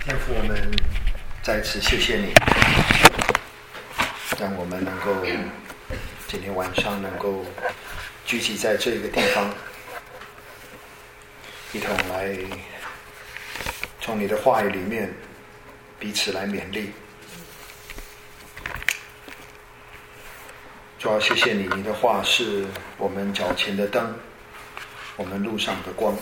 天父，我们再次谢谢你，让我们能够今天晚上能够聚集在这个地方，一同来从你的话语里面彼此来勉励。主要谢谢你，你的话是我们脚前的灯，我们路上的光。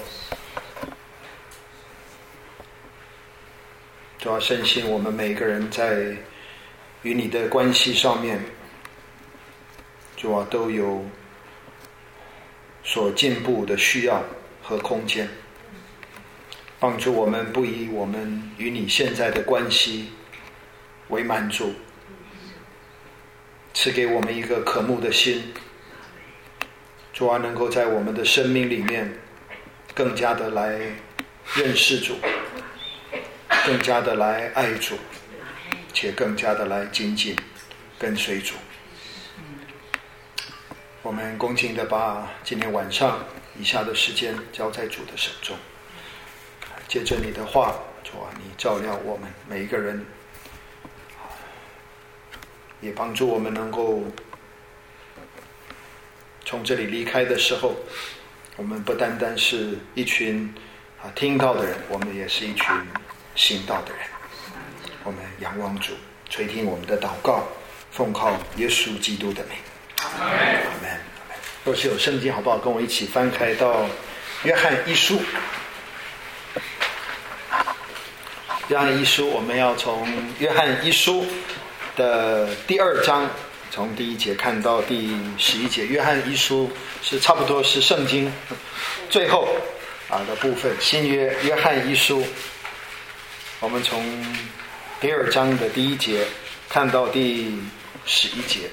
主要深信我们每一个人在与你的关系上面，主要都有所进步的需要和空间，帮助我们不以我们与你现在的关系为满足，赐给我们一个渴慕的心，主要能够在我们的生命里面更加的来认识主，更加的来爱主，且更加的来紧紧跟随主。我们恭敬的把今天晚上以下的时间交在主的手中，借着你的话，主啊，你照亮我们每一个人，也帮助我们能够从这里离开的时候，我们不单单是一群听到的人，我们也是一群行道的人。我们仰望主，垂听我们的祷告，奉靠耶稣基督的名，阿们。若是有圣经，好不好跟我一起翻开到约翰一书。约翰一书，我们要从约翰一书的第2章，从第1节看到第11节。约翰一书是差不多是圣经最后的部分，新约约翰一书，我们从第2章的第1节看到第11节。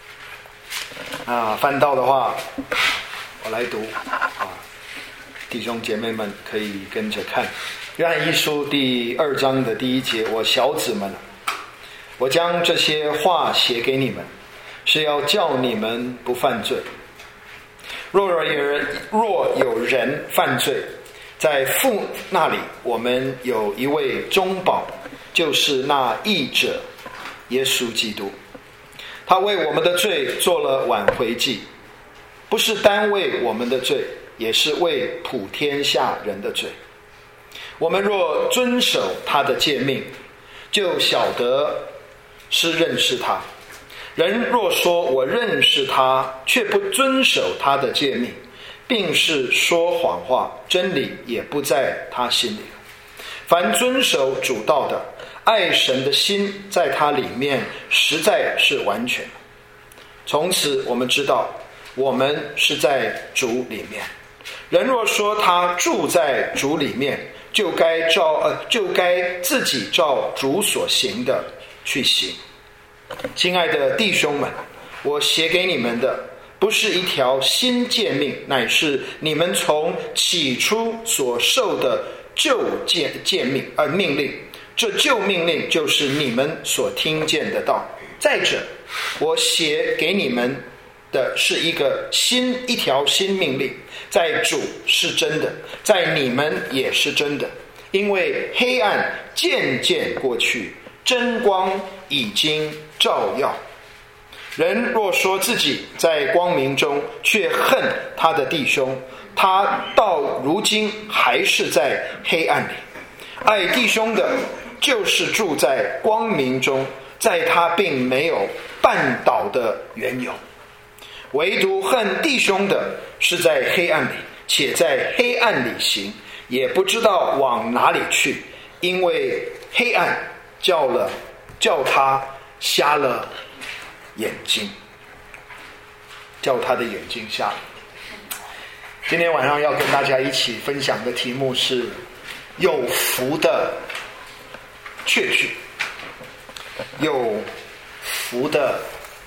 翻到的话，我来读弟兄姐妹们可以跟着看。约翰一书第2章的第1节，我小子们，我将这些话写给你们，是要叫你们不犯罪。若有人犯罪，在父那里我们有一位中保，就是那义者耶稣基督。他为我们的罪做了挽回祭，不是单为我们的罪，也是为普天下人的罪。我们若遵守他的诫命，就晓得是认识他。人若说我认识他，却不遵守他的诫命，并是说谎话，真理也不在他心里。凡遵守主道的，爱神的心在他里面实在是完全。从此我们知道，我们是在主里面。人若说他住在主里面，就该自己照主所行的去行。亲爱的弟兄们，我写给你们的不是一条新诫命，乃是你们从起初所受的旧命令。这旧命令就是你们所听见的道。再者，我写给你们的是一条新命令，在主是真的，在你们也是真的。因为黑暗渐渐过去，真光已经照耀。人若说自己在光明中，却恨他的弟兄，他到如今还是在黑暗里。爱弟兄的，就是住在光明中，在他并没有绊倒的缘由。唯独恨弟兄的，是在黑暗里，且在黑暗里行，也不知道往哪里去，因为黑暗叫他瞎了眼睛，叫他的眼睛瞎了。今天晚上要跟大家一起分享的题目是有福的确据。有福的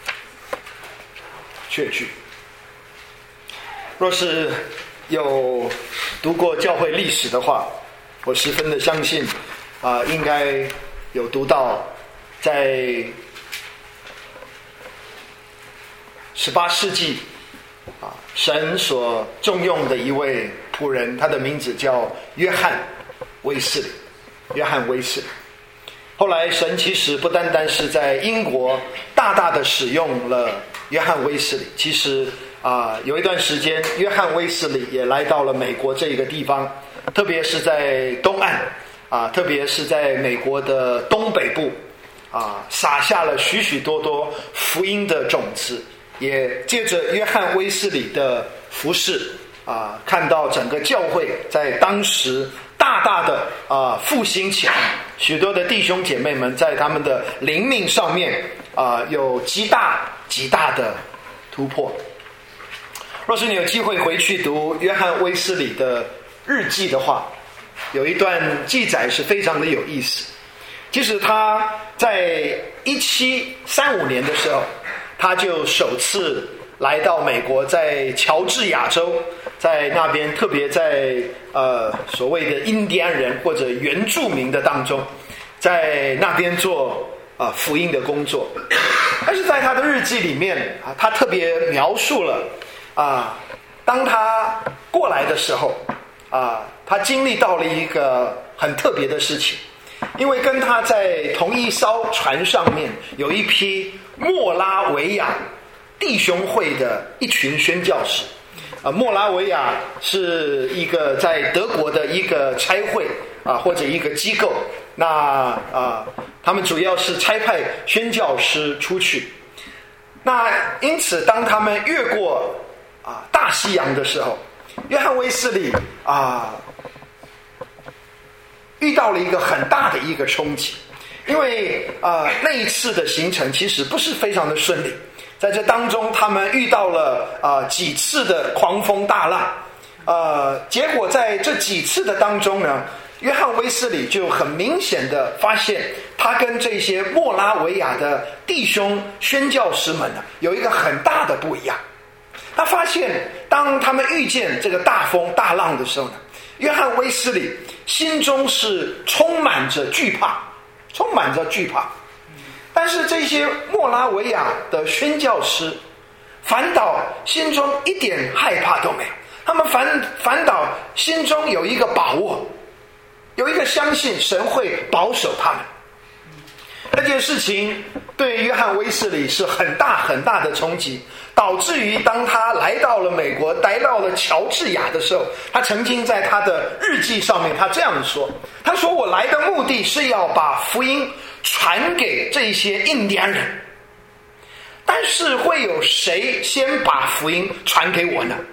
确据。若是有读过教会历史的话，我十分的相信应该有读到在18世纪神所重用的一位仆人，他的名字叫约翰卫斯理。 约翰威斯理。后来神其实不单单是在英国大大的使用了约翰威斯理，其实有一段时间约翰威斯理也来到了美国这个地方，特别是在东岸特别是在美国的东北部撒下了许许多多福音的种子，也借着约翰威斯理的服事看到整个教会在当时大大的复兴起来，许多的弟兄姐妹们在他们的灵命上面有极大的突破。若是你有机会回去读约翰威斯理的日记的话，有一段记载是非常的有意思。其实他在1735年的时候，他就首次来到美国，在乔治亚州，在那边特别在所谓的印第安人或者原住民的当中，在那边做福音的工作。但是在他的日记里面他特别描述了当他过来的时候他经历到了一个很特别的事情，因为跟他在同一艘船上面有一批莫拉维亚弟兄会的一群宣教士。莫拉维亚是一个在德国的一个差会或者一个机构，那他们主要是差派宣教师出去。那因此当他们越过大西洋的时候，约翰威斯理遇到了一个很大的一个冲击，因为那一次的行程其实不是非常的顺利，在这当中他们遇到了几次的狂风大浪，结果在这几次的当中呢，约翰威斯理就很明显的发现他跟这些莫拉维亚的弟兄宣教师们呢有一个很大的不一样。他发现当他们遇见这个大风大浪的时候呢，约翰威斯理心中是充满着惧怕。但是这些莫拉维亚的宣教师反倒心中一点害怕都没有，他们反倒心中有一个把握，有一个相信神会保守他们。这件事情对约翰威斯理是很大的冲击，导致于当他来到了美国，来到了乔治亚的时候，他曾经在他的日记上面他这样说，他说我来的目的是要把福音传给这些印第安人，但是会有谁先把福音传给我呢？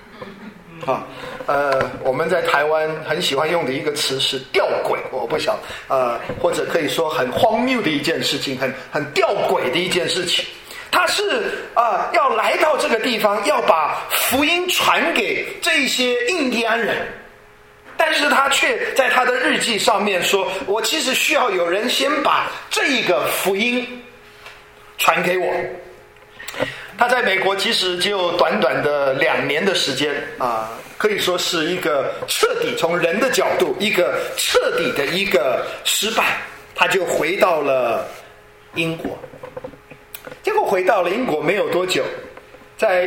我们在台湾很喜欢用的一个词是吊诡，我不晓或者可以说很荒谬的一件事情，很吊诡的一件事情。他是要来到这个地方，要把福音传给这些印第安人，但是他却在他的日记上面说，我其实需要有人先把这个福音传给我。他在美国其实就短短的2年的时间可以说是一个彻底从人的角度一个彻底的一个失败，他就回到了英国。结果回到了英国没有多久，在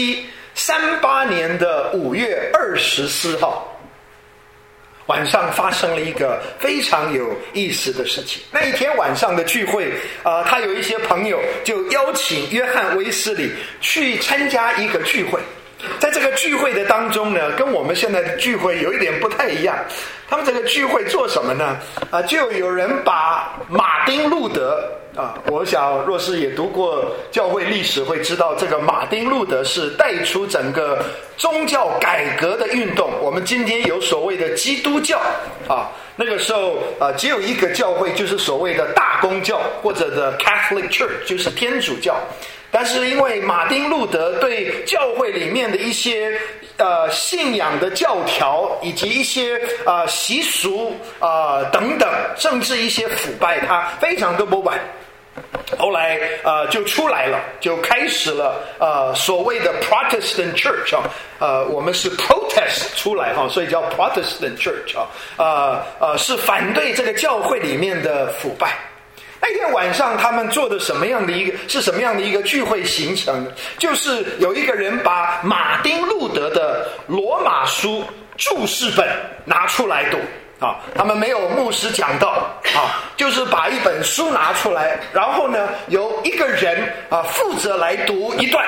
1738年的5月24号晚上发生了一个非常有意思的事情。那一天晚上的聚会他有一些朋友就邀请约翰威斯理去参加一个聚会。在这个聚会的当中呢，跟我们现在的聚会有一点不太一样。他们这个聚会做什么呢？就有人把马丁路德我想若是也读过教会历史会知道，这个马丁路德是带出整个宗教改革的运动。我们今天有所谓的基督教那个时候只有一个教会，就是所谓的大公教或者的 Catholic Church， 就是天主教。但是因为马丁路德对教会里面的一些信仰的教条以及一些习俗等等，甚至一些腐败，他非常的不满。后来就出来了，就开始了所谓的 Protestant Church 我们是 protest 出来所以叫 Protestant Church 是反对这个教会里面的腐败。那天晚上他们做的什么样的一个聚会行程？就是有一个人把马丁路德的罗马书注释本拿出来读， 他们没有牧师讲道就是把一本书拿出来，然后呢由一个人负责来读一段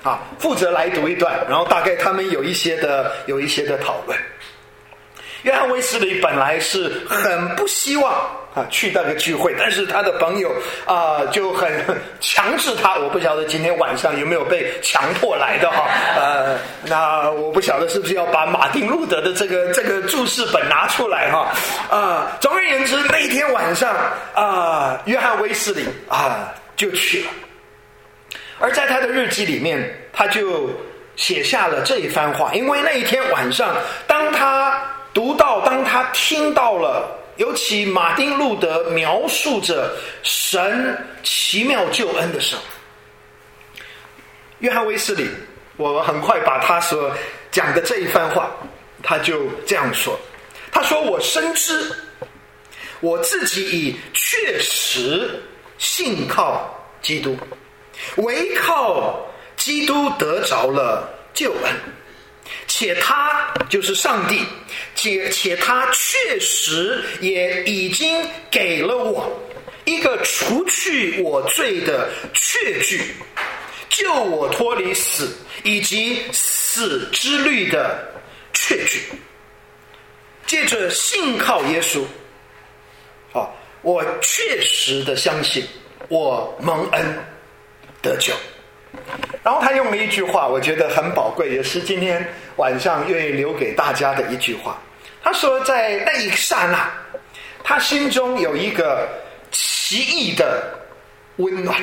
然后大概他们有一些的讨论。约翰卫斯理本来是很不希望去那个聚会，但是他的朋友就很强制他，我不晓得今天晚上有没有被强迫来的那我不晓得是不是要把马丁路德的这个注释本拿出来总而言之，那一天晚上约翰卫斯理就去了，而在他的日记里面他就写下了这一番话。因为那一天晚上当他听到了尤其马丁路德描述着神奇妙救恩的时候，约翰卫斯理，我很快把他所讲的这一番话，他就这样说，他说：我深知我自己已确实信靠基督，唯靠基督得着了救恩，且他就是上帝，且他确实也已经给了我一个除去我罪的确据，救我脱离死以及死之律的确据。借着信靠耶稣我确实的相信我蒙恩得救。然后他用了一句话，我觉得很宝贵，也是今天晚上愿意留给大家的一句话。他说在那一刹那，他心中有一个奇异的温暖。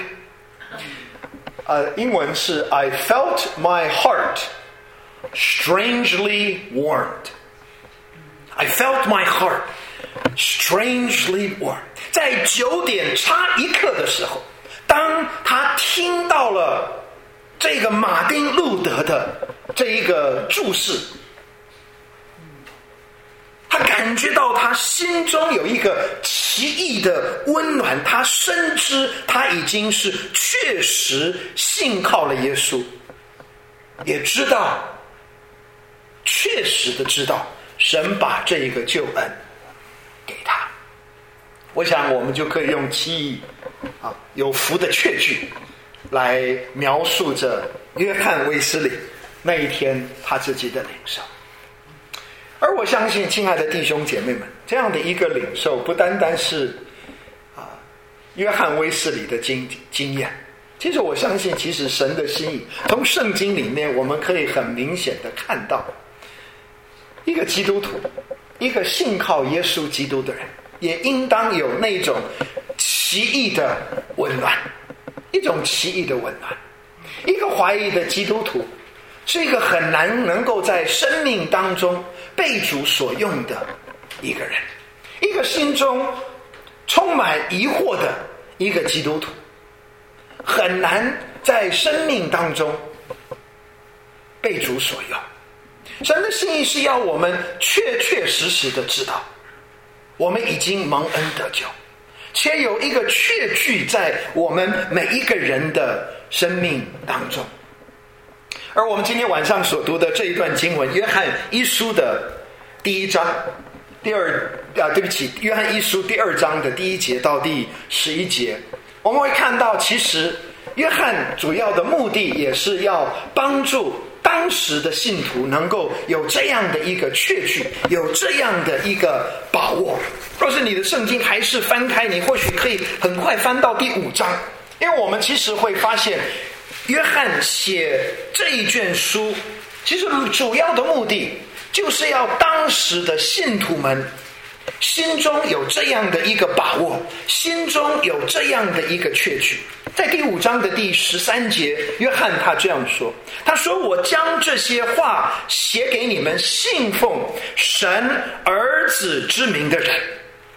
英文是 I felt my heart strangely warmed. I felt my heart strangely warmed. 在9点差1刻的时候，当他听到了这个马丁路德的这一个注释，他感觉到他心中有一个奇异的温暖，他深知他已经是确实信靠了耶稣，也知道确实的知道神把这一个救恩给他。我想我们就可以用奇异有福的确据来描述着约翰卫斯理那一天他自己的领受。而我相信亲爱的弟兄姐妹们，这样的一个领受不单单是约翰卫斯理的经验，其实我相信其实神的心意从圣经里面我们可以很明显的看到，一个基督徒，一个信靠耶稣基督的人，也应当有那种奇异的温暖，一种奇异的温暖。一个怀疑的基督徒是一个很难能够在生命当中被主所用的一个人，一个心中充满疑惑的一个基督徒很难在生命当中被主所用。神的心意是要我们确确实实的知道我们已经蒙恩得救，且有一个确据在我们每一个人的生命当中。而我们今天晚上所读的这一段经文，约翰一书的第1章约翰一书第2章的第1节到第11节，我们会看到其实约翰主要的目的也是要帮助当时的信徒能够有这样的一个确据，有这样的一个把握。若是你的圣经还是翻开，你或许可以很快翻到第5章，因为我们其实会发现约翰写这一卷书其实主要的目的就是要当时的信徒们心中有这样的一个把握，心中有这样的一个确据。在第5章的第13节，约翰他这样说，他说：我将这些话写给你们信奉神儿子之名的人。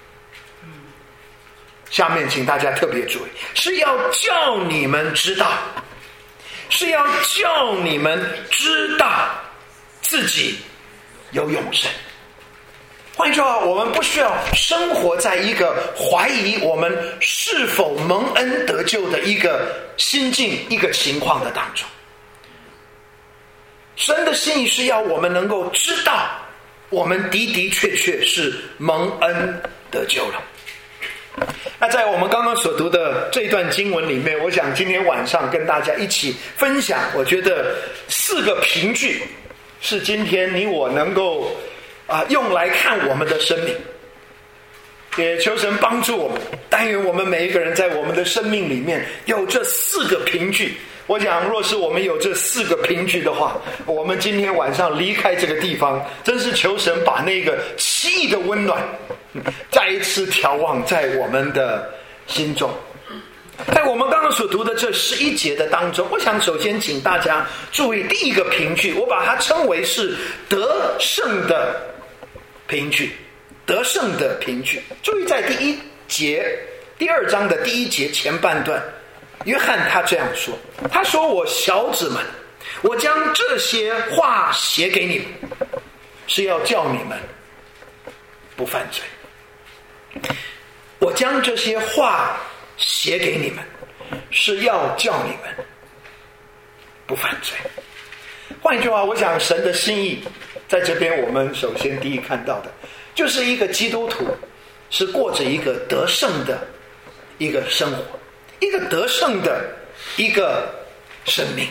下面请大家特别注意，是要叫你们知道，是要叫你们知道自己有永生。换句话，我们不需要生活在一个怀疑我们是否蒙恩得救的一个心境、一个情况的当中。神的心意是要我们能够知道我们的的确确是蒙恩得救了。那在我们刚刚所读的这一段经文里面，我想今天晚上跟大家一起分享，我觉得4个凭据是今天你我能够用来看我们的生命。也求神帮助我们，但愿我们每一个人在我们的生命里面有这4个凭据。我想若是我们有这4个凭据的话，我们今天晚上离开这个地方，真是求神把那个奇异的温暖再一次眺望在我们的心中。在我们刚刚所读的这11节的当中，我想首先请大家注意第一个凭据，我把它称为是得胜的凭据。得胜的凭据，注意在第1节第2章的第1节前半段，约翰他这样说，他说：我小子们，我将这些话写给你们，是要叫你们不犯罪。我将这些话写给你们，是要叫你们不犯罪。换一句话，我想神的心意在这边，我们首先第一看到的就是一个基督徒是过着一个得胜的一个生活，一个得胜的一个生命。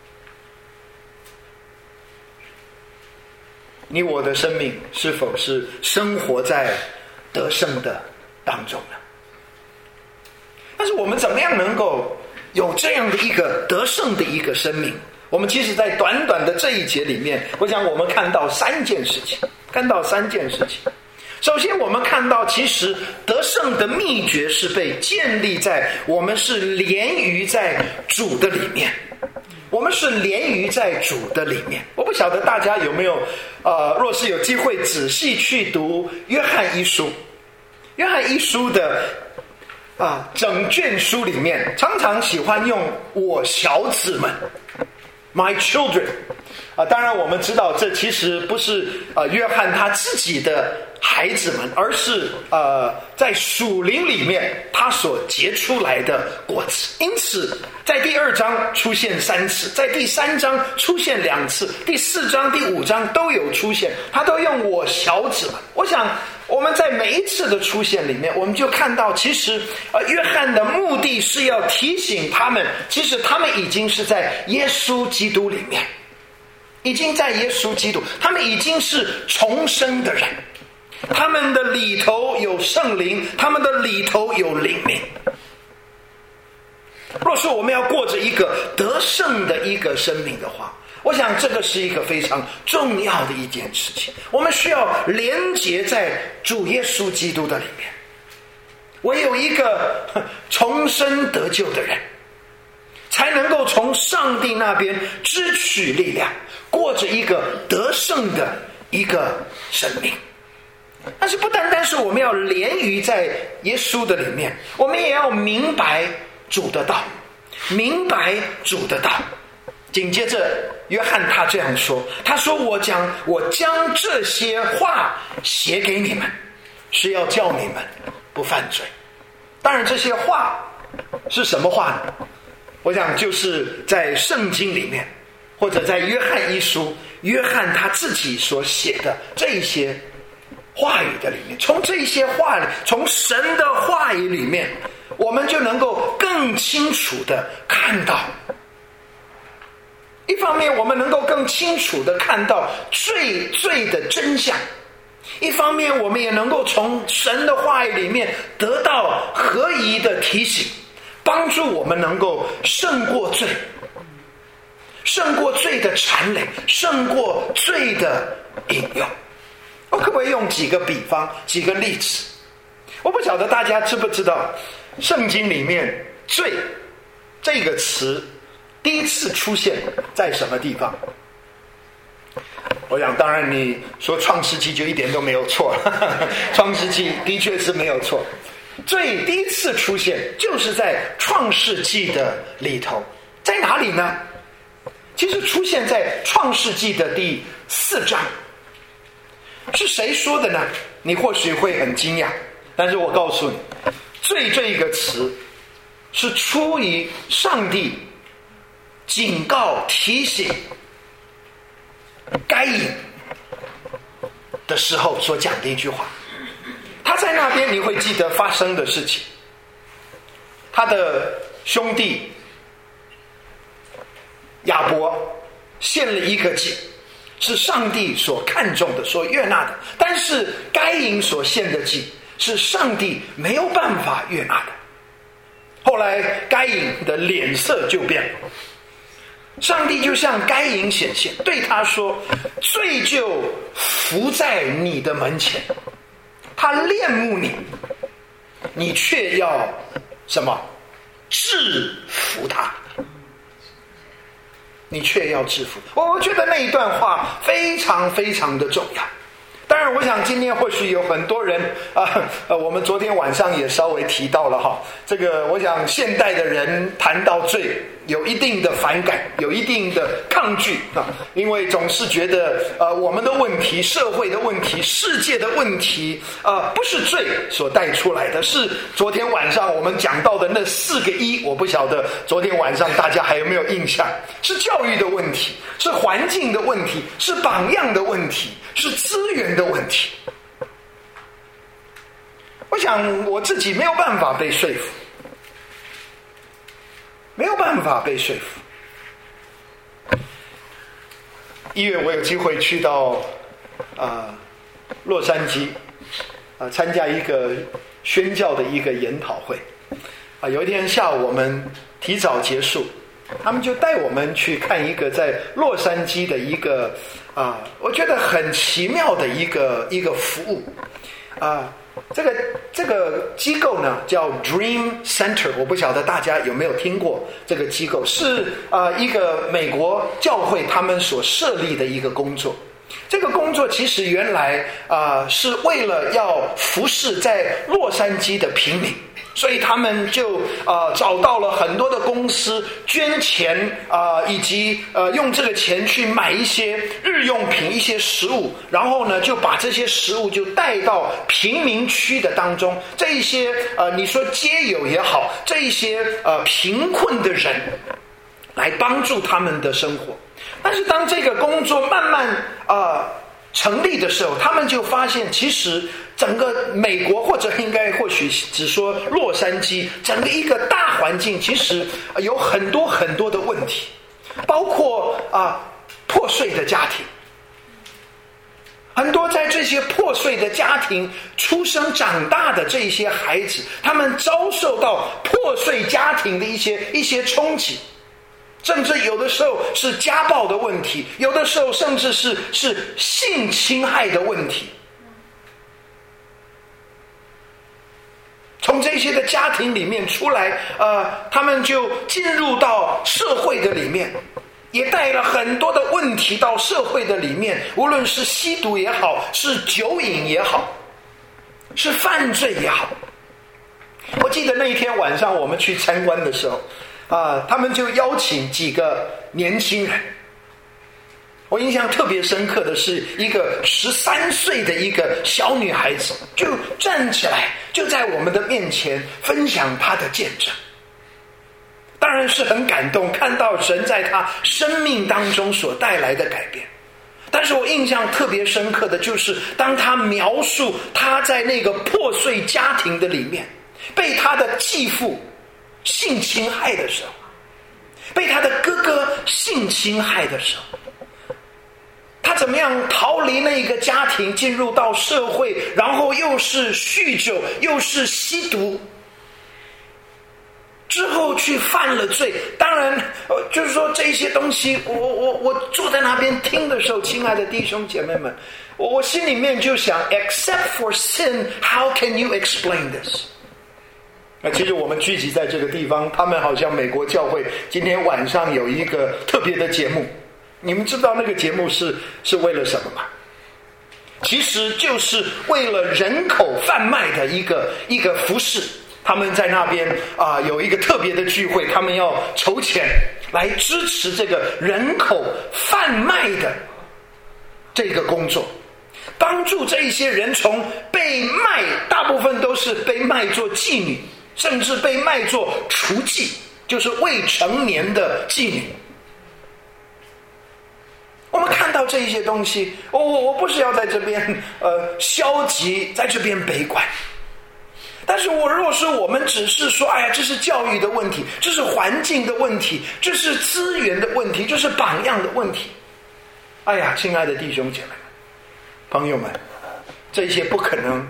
你我的生命是否是生活在得胜的当中呢？但是我们怎么样能够有这样的一个得胜的一个生命？我们其实在短短的这一节里面，我想我们看到3件事情。首先我们看到，其实得胜的秘诀是被建立在我们是连于在主的里面。我们是连于在主的里面。我不晓得大家有没有若是有机会仔细去读约翰一书的整卷书里面，常常喜欢用我小子们 My children 当然我们知道这其实不是约翰他自己的孩子们，而是在属灵里面他所结出来的果子。因此在第2章出现3次，在第3章出现2次，第4章第5章都有出现，他都用我小子们。我想我们在每一次的出现里面，我们就看到其实约翰的目的是要提醒他们，其实他们已经是在耶稣基督里面，已经在耶稣基督，他们已经是重生的人，他们的里头有圣灵，他们的里头有灵命。若是我们要过着一个得胜的一个生命的话，我想这个是一个非常重要的一件事情。我们需要连结在主耶稣基督的里面。唯有一个重生得救的人，才能够从上帝那边支取力量，过着一个得胜的一个生命。但是不单单是我们要连于在耶稣的里面，我们也要明白主的道，明白主的道。紧接着约翰他这样说，他说我将这些话写给你们，是要叫你们不犯罪。当然这些话是什么话呢？我想就是在圣经里面，或者在约翰一书，约翰他自己所写的这些话语的里面，从这些话里，从神的话语里面，我们就能够更清楚的看到，一方面我们能够更清楚的看到罪的真相，一方面我们也能够从神的话语里面得到合宜的提醒，帮助我们能够胜过罪，胜过罪的缠累，胜过罪的引诱。我可不可以用几个比方，几个例子？我不晓得大家知不知道，圣经里面罪这个词第一次出现在什么地方？我想当然你说创世纪就一点都没有错，创世纪的确是没有错。罪第一次出现就是在创世纪的里头，在哪里呢？其实出现在创世纪的第4章。是谁说的呢？你或许会很惊讶，但是我告诉你，罪这一个词是出于上帝警告提醒该隐的时候所讲的一句话。他在那边你会记得发生的事情，他的兄弟亚伯献了一个祭，是上帝所看重的，所悦纳的，但是该隐所献的祭是上帝没有办法悦纳的。后来该隐的脸色就变了，上帝就向该隐显现，对他说，罪就伏在你的门前，他恋慕你，你却要什么？制服他，你却要制服。我觉得那一段话非常非常的重要。当然我想今天或许有很多人我们昨天晚上也稍微提到了哈，这个我想现代的人谈到罪有一定的反感，有一定的抗拒因为总是觉得我们的问题、社会的问题、世界的问题不是罪所带出来的，是昨天晚上我们讲到的那4个一，我不晓得昨天晚上大家还有没有印象，是教育的问题，是环境的问题，是榜样的问题，是资源的问题。我想我自己没有办法被说服，没有办法被说服。1月我有机会去到洛杉矶参加一个宣教的一个研讨会有一天下午我们提早结束，他们就带我们去看一个在洛杉矶的一个我觉得很奇妙的一个服务这个机构呢叫 Dream Center， 我不晓得大家有没有听过这个机构，是一个美国教会他们所设立的一个工作。这个工作其实原来是为了要服侍在洛杉矶的平民，所以他们就找到了很多的公司捐钱以及用这个钱去买一些日用品、一些食物，然后呢就把这些食物就带到贫民区的当中，这一些你说街友也好，这一些贫困的人来帮助他们的生活。但是当这个工作慢慢成立的时候，他们就发现其实整个美国或者或许只说洛杉矶整个一个大环境其实有很多很多的问题，包括破碎的家庭，很多在这些破碎的家庭出生长大的这些孩子，他们遭受到破碎家庭的一些冲击，甚至有的时候是家暴的问题，有的时候甚至是性侵害的问题。从这些的家庭里面出来他们就进入到社会的里面，也带了很多的问题到社会的里面，无论是吸毒也好，是酒瘾也好，是犯罪也好。我记得那一天晚上我们去参观的时候他们就邀请几个年轻人，我印象特别深刻的是一个13岁的一个小女孩子，就站起来就在我们的面前分享她的见证。当然是很感动，看到神在她生命当中所带来的改变。但是我印象特别深刻的就是当她描述她在那个破碎家庭的里面被她的继父性侵害的时候，被他的哥哥性侵害的时候，他怎么样逃离那个家庭，进入到社会，然后又是酗酒，又是吸毒，之后去犯了罪。当然就是说这些东西我坐在那边听的时候，亲爱的弟兄姐妹们，我心里面就想 Except for sin, how can you explain this？其实我们聚集在这个地方，他们好像美国教会今天晚上有一个特别的节目，你们知道那个节目是为了什么吗？其实就是为了人口贩卖的一个服事。他们在那边有一个特别的聚会，他们要筹钱来支持这个人口贩卖的这个工作，帮助这一些人从被卖，大部分都是被卖做妓女，甚至被卖作雏妓，就是未成年的妓女。我们看到到这些东西，我不是要在这边消极，在这边悲观。但是若是我们只是说，哎呀，这是教育的问题，这是环境的问题，这是资源的问题，这是榜样的问题。哎呀，亲爱的弟兄姐妹们、朋友们，这些不可能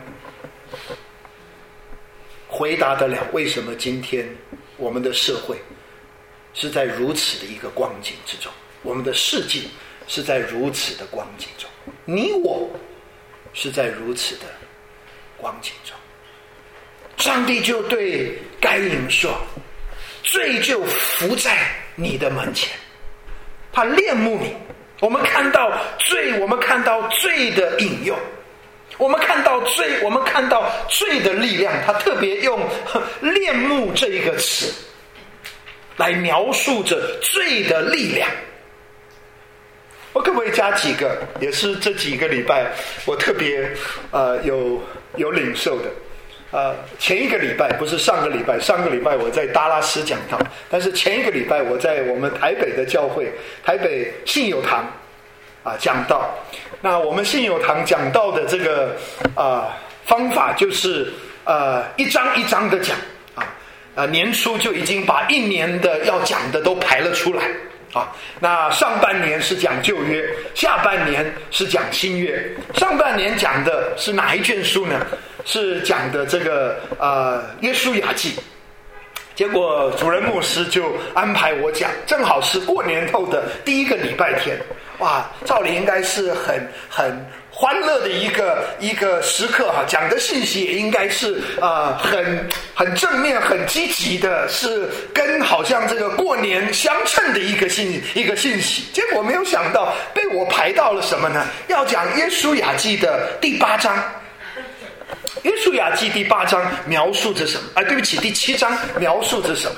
回答得了为什么今天我们的社会是在如此的一个光景之中，我们的世界是在如此的光景中，你我是在如此的光景中。上帝就对该隐说，罪就伏在你的门前，他恋慕你。我们看到罪，我们看到罪的引诱，我们看到罪，我们看到罪的力量。他特别用恋慕这一个词来描述着罪的力量。我可不可以加几个，也是这几个礼拜我特别有领受的。前一个礼拜不是上个礼拜，上个礼拜我在达拉斯讲道，但是前一个礼拜我在我们台北的教会，台北信友堂讲道。那我们信友堂讲道的这个方法就是一章一章的讲年初就已经把一年的要讲的都排了出来那上半年是讲旧约，下半年是讲新约。上半年讲的是哪一卷书呢？是讲的这个约书亚记。结果主任牧师就安排我讲，正好是过年后的第一个礼拜天。哇，照理应该是很欢乐的一个时刻讲的信息也应该是很正面、很积极的，是跟好像这个过年相称的一个信息。结果没有想到被我排到了什么呢？要讲约书亚记的第8章。约书亚记第8章描述着什么？对不起，第7章描述着什么？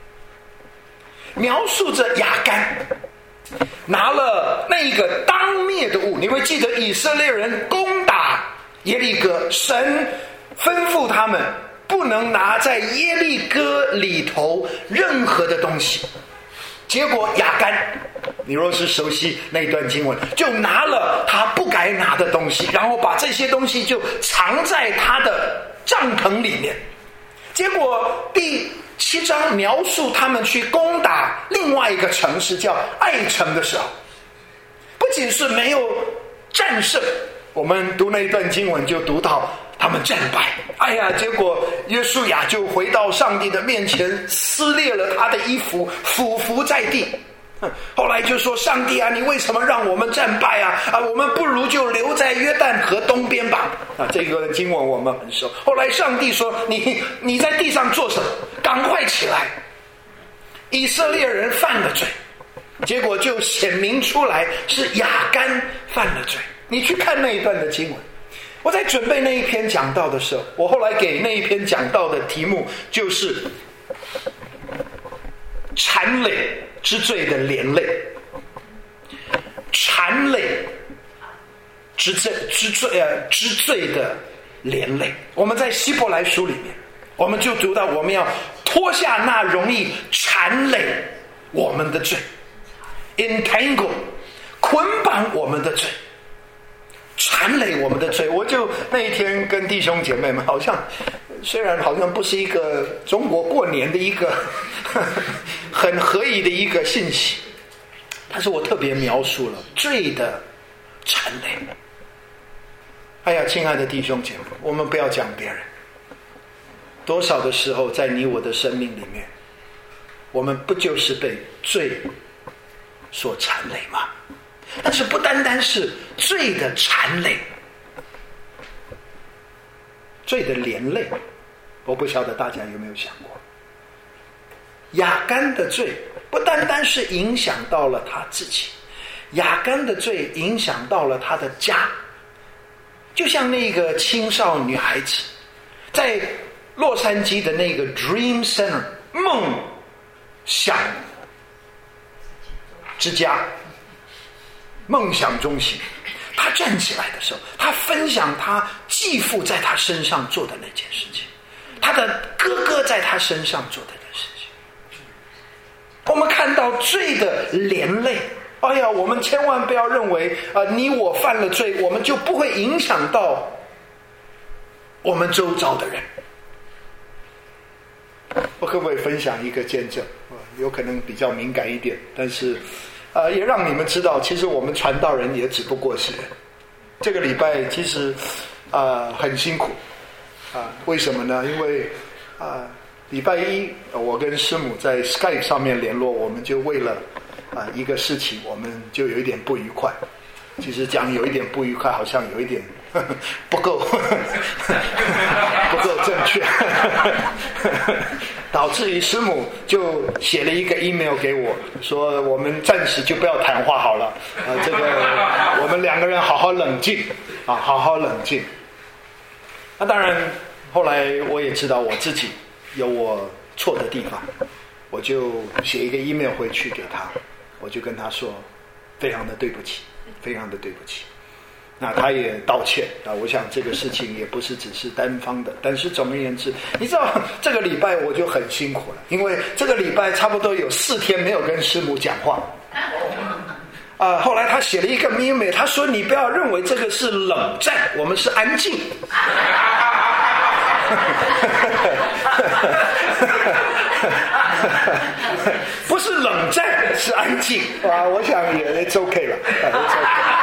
描述着亚干拿了那个当灭的物。你会记得以色列人攻打耶利哥，神吩咐他们不能拿在耶利哥里头任何的东西。结果亚干，你若是熟悉那段经文，就拿了他不该拿的东西，然后把这些东西就藏在他的帐篷里面。结果第7章描述他们去攻打另外一个城市叫爱城的时候，不仅是没有战胜，我们读那一段经文就读到他们战败。哎呀，结果约书亚就回到上帝的面前，撕裂了他的衣服，俯伏在地。后来就说，上帝啊，你为什么让我们战败我们不如就留在约旦河东边吧。这个经文我们很熟。后来上帝说，你在地上做什么？赶快起来。以色列人犯了罪，结果就显明出来是亚干犯了罪。你去看那一段的经文。我在准备那一篇讲道的时候，我后来给那一篇讲道的题目就是缠累之罪的连累。缠累之罪的连累。我们在希伯来书里面，我们就读到我们要脱下那容易缠累我们的罪， entangle 捆绑我们的罪，缠累我们的罪。我就那一天跟弟兄姐妹们，好像虽然好像不是一个中国过年的一个很合宜的一个信息，但是我特别描述了罪的缠累。哎呀，亲爱的弟兄姐妹，我们不要讲别人，多少的时候在你我的生命里面，我们不就是被罪所缠累吗？但是不单单是罪的缠累，罪的连累。我不晓得大家有没有想过，亚干的罪不单单是影响到了他自己，亚干的罪影响到了他的家。就像那个青少女孩子在洛杉矶的那个 Dream Center 梦想之家梦想中心，他站起来的时候，他分享他继父在他身上做的那件事情，他的哥哥在他身上做的那件事情。我们看到罪的连累哎呀，我们千万不要认为你我犯了罪，我们就不会影响到我们周遭的人。我可不可以分享一个见证？有可能比较敏感一点，但是也让你们知道，其实我们传道人也只不过是人。这个礼拜其实很辛苦为什么呢？因为礼拜一我跟师母在 Skype 上面联络，我们就为了一个事情，我们就有一点不愉快。其实讲有一点不愉快，好像有一点不够正确导致于师母就写了一个 email 给我，说我们暂时就不要谈话好了这个我们两个人好好冷静好好冷静。那当然后来我也知道我自己有我错的地方，我就写一个 email 回去给他，我就跟他说非常的对不起，非常的对不起。那他也道歉我想这个事情也不是只是单方的，但是总而言之，你知道这个礼拜我就很辛苦了，因为这个礼拜差不多有4天没有跟师母讲话后来他写了一个 email， 他说你不要认为这个是冷战，我们是安静不是冷战，是安静我想也 it's OK 了it's OK。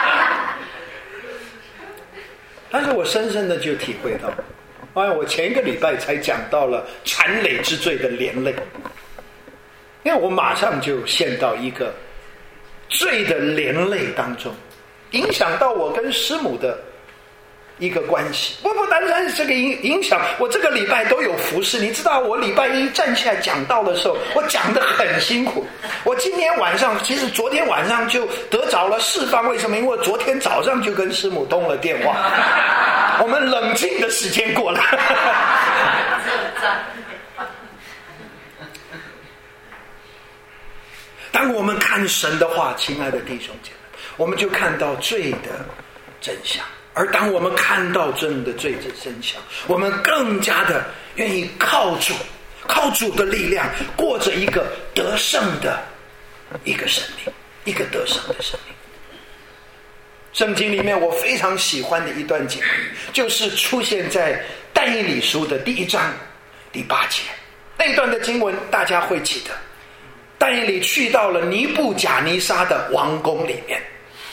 但是我深深的就体会到我前一个礼拜才讲到了缠累之罪的连累，因为我马上就陷到一个罪的连累当中，影响到我跟师母的一个关系。不单单是这个影响，我这个礼拜都有服侍。你知道我礼拜一站起来讲道的时候，我讲得很辛苦。我今天晚上其实昨天晚上就得着了释放，为什么？因为昨天早上就跟师母通了电话我们冷静的时间过了当我们看神的话，亲爱的弟兄姐妹，我们就看到罪的真相。而当我们看到真的罪的真相，我们更加的愿意靠主的力量，过着一个得胜的一个生命，一个得胜的生命。圣经里面我非常喜欢的一段经文，就是出现在但以理书的第1章第8节。那段的经文大家会记得，但以理去到了尼布甲尼撒的王宫里面，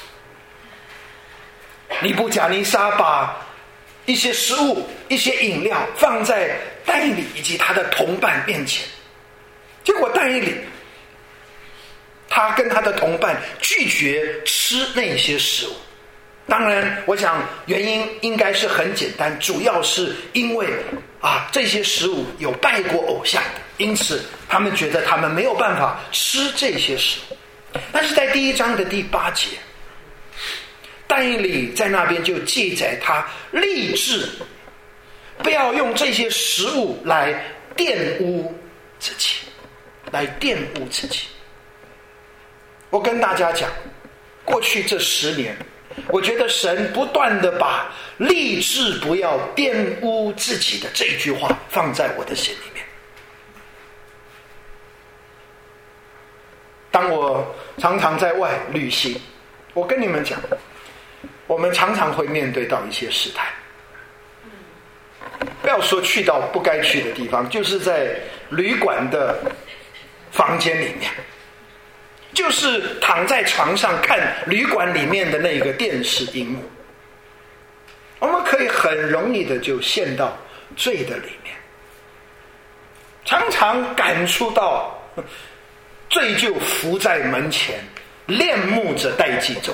尼布甲尼撒把一些食物一些饮料放在但以理以及他的同伴面前，结果但以理他跟他的同伴拒绝吃那些食物。当然我想原因应该是很简单，主要是因为这些食物有拜过偶像的，因此他们觉得他们没有办法吃这些食物。但是在第1章的第8节，但以理在那边就记载他立志不要用这些食物来玷污自己，我跟大家讲，过去这10年，我觉得神不断的把立志不要玷污自己的这句话放在我的心里面。当我常常在外旅行，我跟你们讲，我们常常会面对到一些试探，不要说去到不该去的地方，就是在旅馆的房间里面，就是躺在床上看旅馆里面的那个电视荧幕，我们可以很容易的就陷到罪的里面，常常感触到罪就伏在门前，恋慕着待祭走。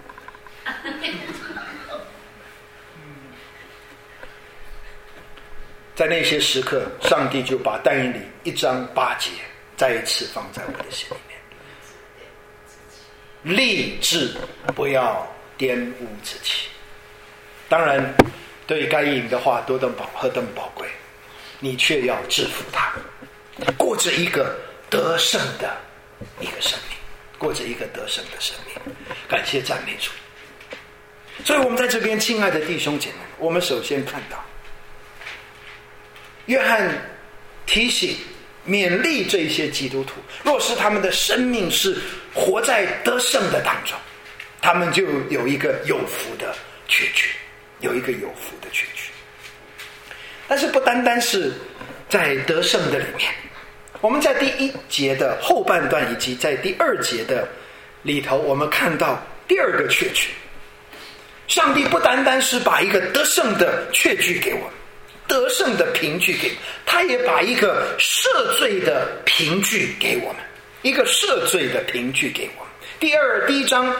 在那些时刻，上帝就把但以理1章8节再一次放在我的心里面，立志不要玷污自己。当然对该隐的话何等宝贵，你却要制服他，过着一个得胜的一个生命，过着一个得胜的生命。感谢赞美主。所以我们在这边，亲爱的弟兄姐妹，我们首先看到约翰提醒勉励这些基督徒，若是他们的生命是活在得胜的当中，他们就有一个有福的确据，有一个有福的确据。但是不单单是在得胜的里面，我们在第1节的后半段以及在第2节的里头，我们看到第2个确据。上帝不单单是把一个得胜的确据给我们，得胜的凭据给我们，他也把一个赦罪的凭据给我们，一个赦罪的凭据给我们。第二章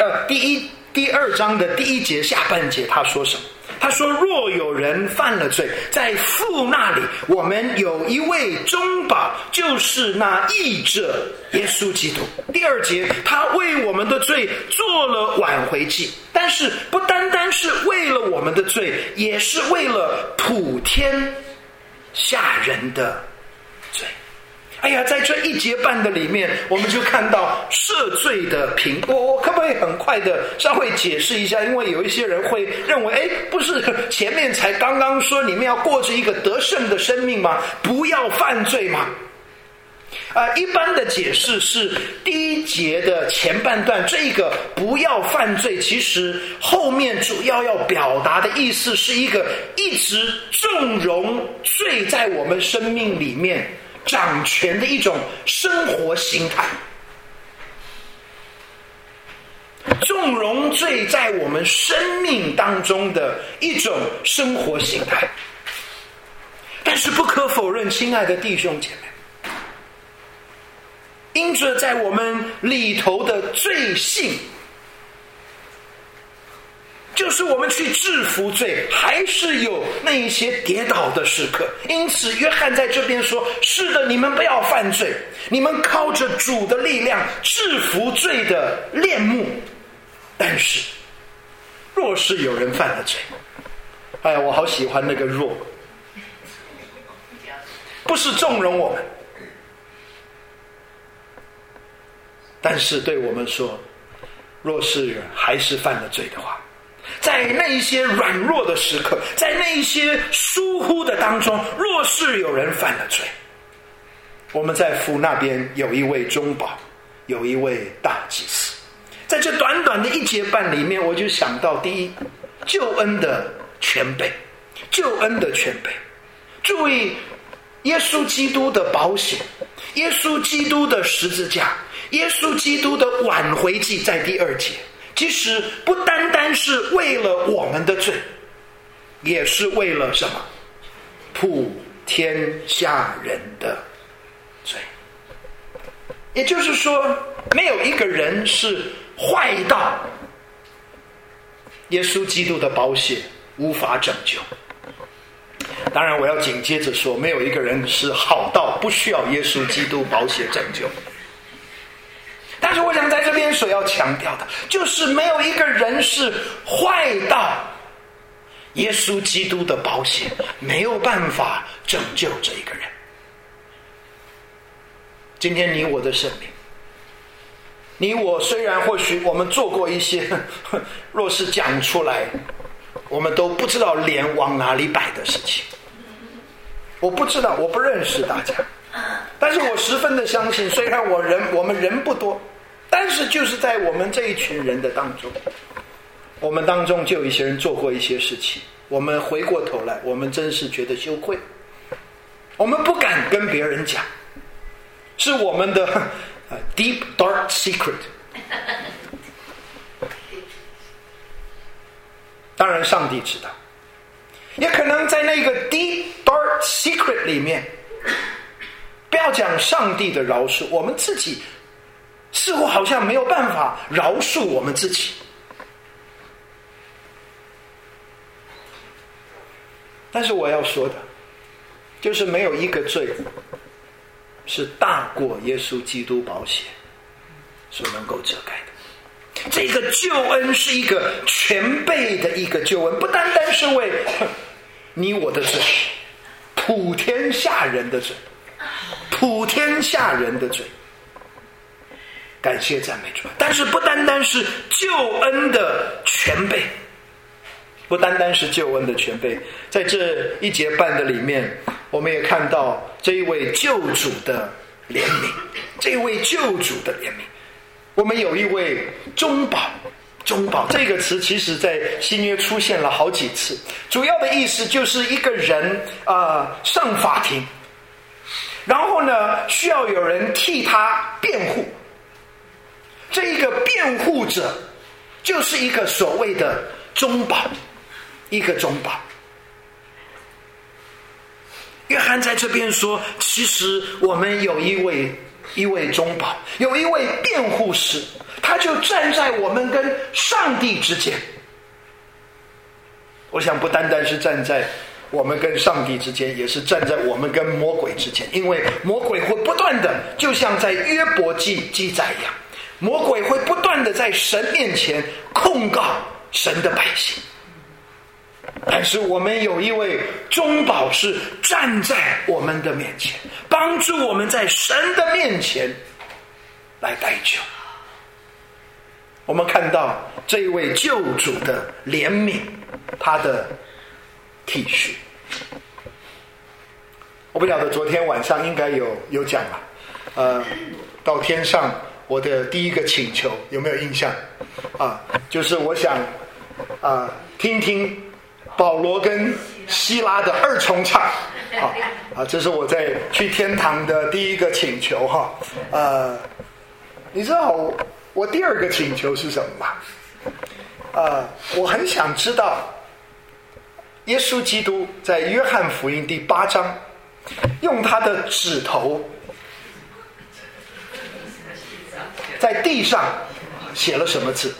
的第1节下半节他说什么？他说，若有人犯了罪，在父那里我们有一位中保，就是那义者耶稣基督。第2节，他为我们的罪做了挽回祭，但是不单单是为了我们的罪，也是为了普天下人的罪。哎呀，在这1节半的里面，我们就看到赦罪的凭。我可不可以很快的稍微解释一下？因为有一些人会认为，不是前面才刚刚说你们要过着一个得胜的生命吗？不要犯罪吗？一般的解释是第1节的前半段，这个不要犯罪，其实后面主要表达的意思是一个一直纵容罪在我们生命里面掌权的一种生活形态，纵容罪在我们生命当中的一种生活形态。但是不可否认，亲爱的弟兄姐妹，因着在我们里头的罪性，就是我们去制服罪，还是有那一些跌倒的时刻。因此约翰在这边说，是的，你们不要犯罪，你们靠着主的力量制服罪的恋慕。但是若是有人犯了罪，哎呀，我好喜欢那个若，不是纵容我们，但是对我们说，若是人还是犯了罪的话，在那一些软弱的时刻，在那一些疏忽的当中，若是有人犯了罪，我们在父那边有一位中保，有一位大祭司。在这短短的1节半里面，我就想到第一，救恩的全备，救恩的全备。注意耶稣基督的保险，耶稣基督的十字架，耶稣基督的挽回祭，在第2节其实不单单是为了我们的罪，也是为了什么？普天下人的罪。也就是说，没有一个人是坏到耶稣基督的宝血无法拯救。当然我要紧接着说，没有一个人是好到不需要耶稣基督宝血拯救。但是我想在这边所要强调的，就是没有一个人是坏到耶稣基督的宝血没有办法拯救这一个人。今天你我的生命，你我虽然或许我们做过一些若是讲出来我们都不知道脸往哪里摆的事情，我不知道，我不认识大家，但是我十分的相信，虽然我们人不多，但是就是在我们这一群人的当中，我们当中就有一些人做过一些事情，我们回过头来，我们真是觉得羞愧，我们不敢跟别人讲，是我们的deep dark secret。 当然上帝知道，也可能在那个 deep dark secret 里面，不要讲上帝的饶恕，我们自己似乎好像没有办法饶恕我们自己。但是我要说的就是没有一个罪是大过耶稣基督宝血所能够遮盖的。这个救恩是一个全备的一个救恩，不单单是为你我的罪，普天下人的罪，普天下人的罪。感谢赞美主。但是不单单是救恩的全备，不单单是救恩的全备，在这1节半的里面， 我们也看到这一位救主的怜悯，这一位救主的怜悯。我们有一位中保，中保这个词其实在新约出现了好几次，主要的意思就是一个人上法庭，然后呢需要有人替他辩护，这一个辩护者就是一个所谓的中保，一个中保。约翰在这边说，其实我们有一位中保，有一位辩护师，他就站在我们跟上帝之间。我想不单单是站在我们跟上帝之间，也是站在我们跟魔鬼之间，因为魔鬼会不断的，就像在约伯记记载一样，魔鬼会不断的在神面前控告神的百姓。但是我们有一位中保是站在我们的面前，帮助我们在神的面前来代求。我们看到这一位救主的怜悯，他的体恤。我不晓得昨天晚上应该有讲了，到天上我的第一个请求有没有印象就是我想听听保罗跟希拉的二重唱这是我在去天堂的第一个请求你知道我第二个请求是什么吗？我很想知道耶稣基督在约翰福音第8章用他的指头在地上写了什么字。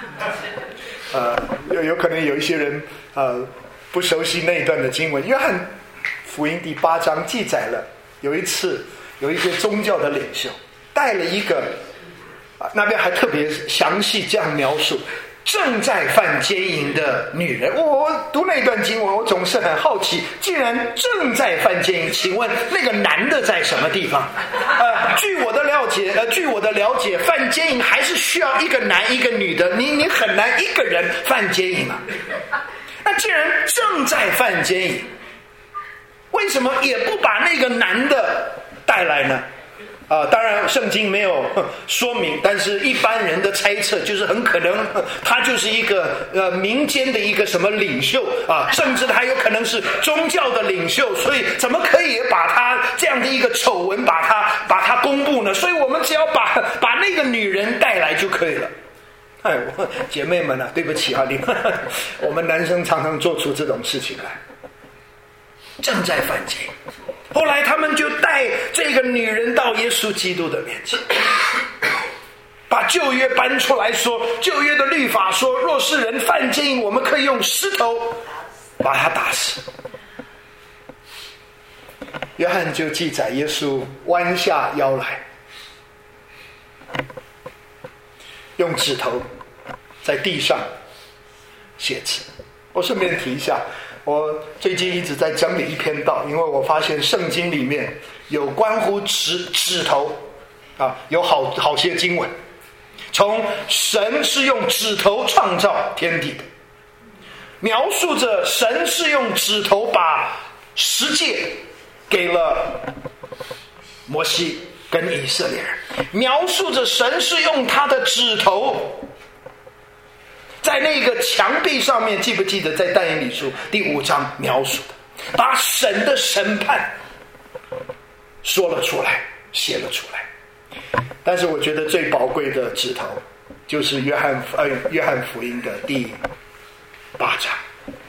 有可能有一些人不熟悉那一段的经文。约翰福音第8章记载了有一次有一些宗教的领袖带了一个那边还特别详细这样描述正在犯奸淫的女人。我读那段经文我总是很好奇，既然正在犯奸淫，请问那个男的在什么地方？据我的了解犯奸淫还是需要一个男一个女的，你很难一个人犯奸淫那既然正在犯奸淫，为什么也不把那个男的带来呢？当然圣经没有说明，但是一般人的猜测就是很可能他就是一个民间的一个什么领袖甚至他有可能是宗教的领袖，所以怎么可以也把他这样的一个丑闻把他公布呢？所以我们只要把那个女人带来就可以了。姐妹们对不起你们我们男生常常做出这种事情来，正在犯奸。后来他们就带这个女人到耶稣基督的面前，把旧约搬出来说，旧约的律法说，若是人犯奸淫，我们可以用石头把他打死。约翰就记载耶稣弯下腰来，用指头在地上写字。我顺便提一下，我最近一直在整理一篇道，因为我发现圣经里面有关乎指头有好些经文，从神是用指头创造天地的，描述着神是用指头把十诫给了摩西跟以色列人，描述着神是用他的指头在那个墙壁上面，记不记得在但以理书第5章描述的，把神的审判说了出来，写了出来。但是我觉得最宝贵的指头就是约翰福音的第8章，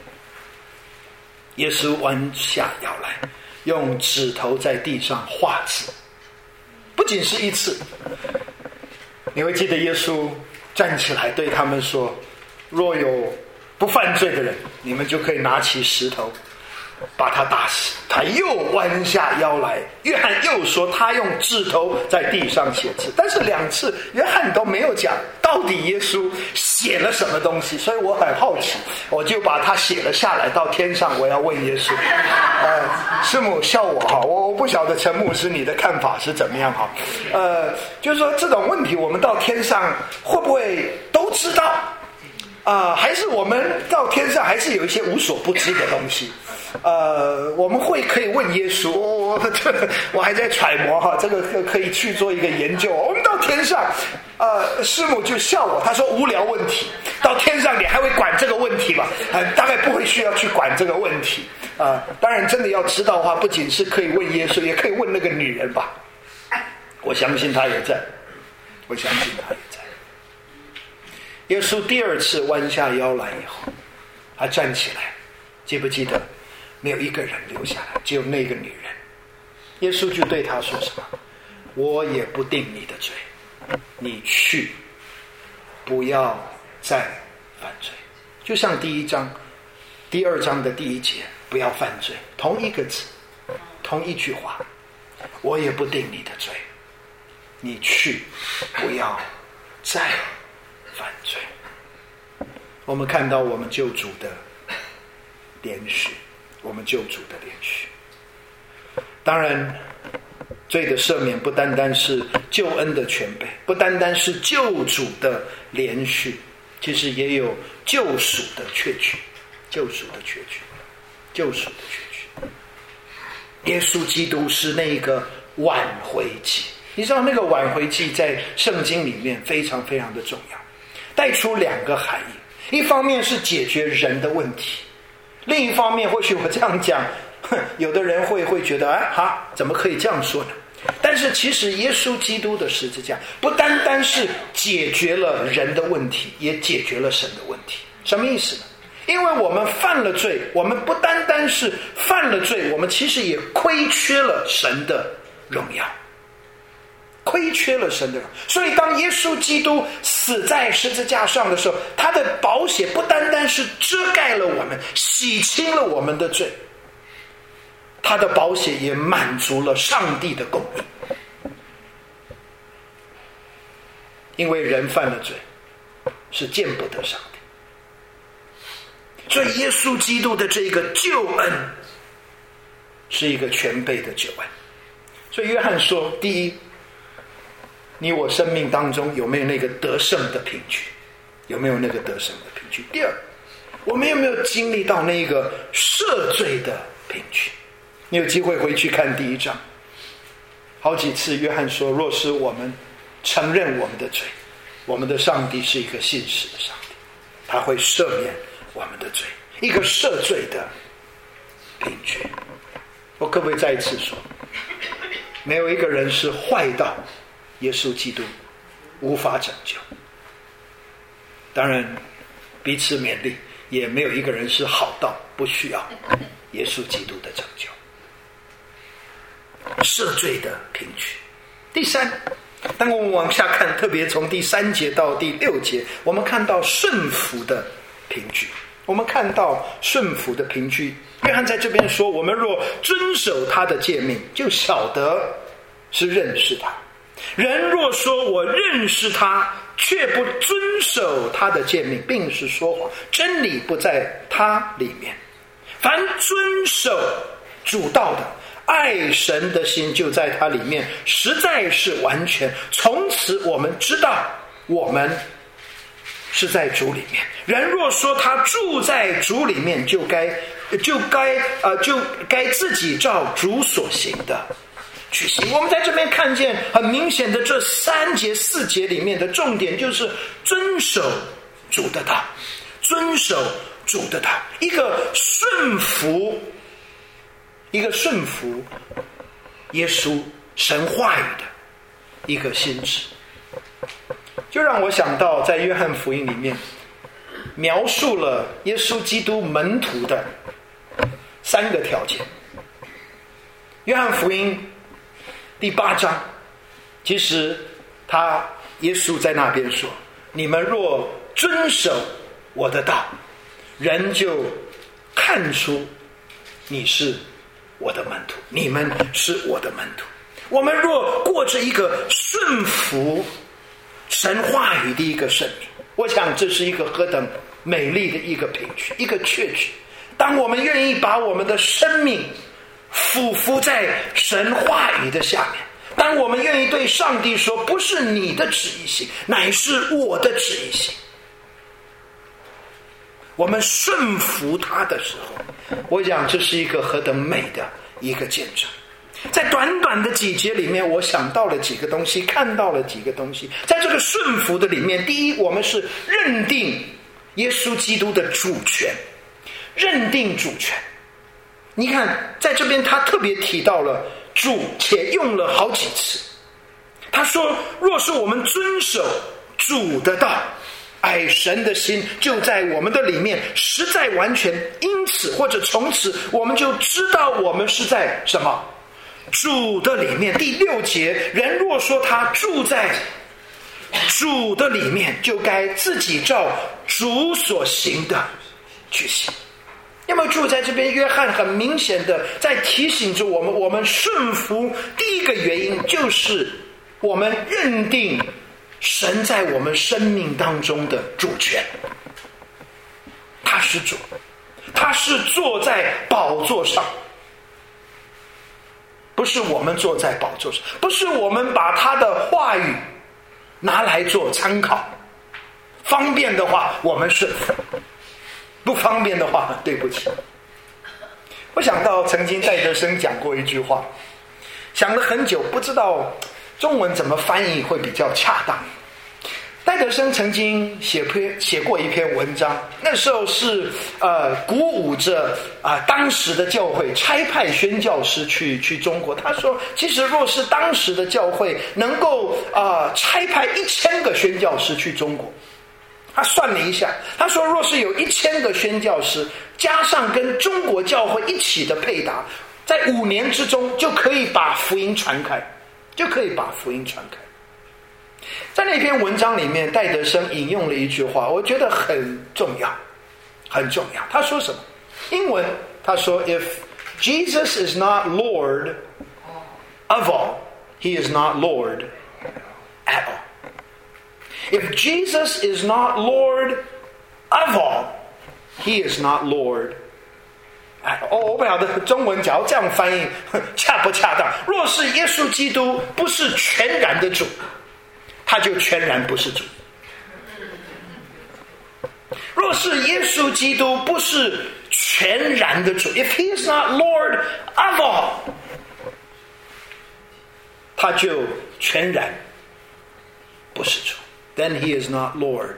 耶稣弯下腰来，用指头在地上画字，不仅是一次。你会记得耶稣站起来对他们说，若有不犯罪的人，你们就可以拿起石头把他打死。他又弯下腰来，约翰又说他用指头在地上写字。但是2次约翰都没有讲到底耶稣写了什么东西，所以我很好奇，我就把它写了下来，到天上我要问耶稣。师母笑我不晓得陈牧师你的看法是怎么样就是说这种问题我们到天上会不会都知道还是我们到天上还是有一些无所不知的东西我们可以问耶稣，我还在揣摩哈，这个可以去做一个研究。我们到天上，师母就笑我，他说无聊问题，到天上你还会管这个问题吗？大概不会需要去管这个问题。当然真的要知道的话，不仅是可以问耶稣，也可以问那个女人吧。我相信他也在，我相信他也在。耶稣第二次弯下腰来以后，他站起来，记不记得？没有一个人留下来，只有那个女人。耶稣就对他说什么？我也不定你的罪，你去，不要再犯罪。就像第二章的第一节，不要犯罪，同一个字，同一句话，我也不定你的罪，你去，不要再犯罪。我们看到我们救主的连续，当然罪的赦免不单单是救恩的全备，不单单是救主的连续，其实也有救赎的确据。耶稣基督是那个挽回祭，你知道那个挽回祭在圣经里面非常非常的重要，带出两个含义。一方面是解决人的问题，另一方面或许我这样讲，有的人会觉得怎么可以这样说呢？但是其实耶稣基督的十字架不单单是解决了人的问题，也解决了神的问题。什么意思呢？因为我们犯了罪，我们不单单是犯了罪，我们其实也亏缺了神的荣耀，所以当耶稣基督死在十字架上的时候，他的宝血不单单是遮盖了我们，洗清了我们的罪，他的宝血也满足了上帝的供应。因为人犯了罪是见不得上帝，所以耶稣基督的这个救恩是一个全备的救恩。所以约翰说，第一，你我生命当中有没有那个得胜的凭据？第二，我们有没有经历到那个赦罪的凭据？你有机会回去看第一章，好几次约翰说，若是我们承认我们的罪，我们的上帝是一个信实的上帝，他会赦免我们的罪，一个赦罪的凭据。我可不可以再一次说，没有一个人是坏到耶稣基督无法拯救。当然彼此勉励，也没有一个人是好到不需要耶稣基督的拯救。赦罪的凭据。第三，当我们往下看，特别从第3节到第6节，我们看到顺服的凭据。约翰在这边说，我们若遵守他的诫命，就晓得是认识他。人若说我认识他，却不遵守他的诫命，并是说谎，真理不在他里面。凡遵守主道的，爱神的心就在他里面，实在是完全。从此我们知道我们是在主里面。人若说他住在主里面，就该自己照主所行的去行。我们在这边看见很明显的，这3节4节里面的重点就是遵守主的道，一个顺服耶稣神话语的一个心智。就让我想到在约翰福音里面描述了耶稣基督门徒的3个条件。约翰福音第8章，其实耶稣在那边说，你们若遵守我的道，人就看出你是我的门徒，你们是我的门徒。我们若过着一个顺服神话语的一个生命，我想这是一个何等美丽的一个凭据，一个确据。当我们愿意把我们的生命俯伏在神话语的下面，当我们愿意对上帝说，不是你的旨意行，乃是我的旨意行，我们顺服他的时候， 我讲这是一个何等美的一个见证。在短短的几节里面，我想到了几个东西，看到了几个东西。在这个顺服的里面，第一，我们是认定耶稣基督的主权，认定主权。你看在这边他特别提到了主，且用了好几次。他说若是我们遵守主的道，爱神的心就在我们的里面实在完全，因此或者从此我们就知道我们是在什么主的里面。第6节，人若说他住在主的里面，就该自己照主所行的去行。那么住在这边，约翰很明显的在提醒着我们，我们顺服第一个原因就是我们认定神在我们生命当中的主权。他是主，他是坐在宝座上，不是我们坐在宝座上，不是我们把他的话语拿来做参考，方便的话我们顺服，不方便的话对不起。我想到曾经戴德生讲过一句话，想了很久，不知道中文怎么翻译会比较恰当。戴德生曾经写过一篇文章，那时候是鼓舞着当时的教会差派宣教师去中国。他说其实若是当时的教会能够差派1000个宣教师去中国，他算了一下，他说若是有1000个宣教师加上跟中国教会一起的配搭，在5年之中就可以把福音传开，在那篇文章里面，戴德生引用了一句话，我觉得很重要。他说什么？英文他说 If Jesus is not Lord of all, he is not Lord at all. If Jesus is not Lord of all, he is not Lord at all. 我不晓得中文假如这样翻译恰不恰当。若是耶稣基督不是全然的主，他就全然不是主。若是耶稣基督不是全然的主， If he is not Lord of all, 他就全然不是主。Then he is not Lord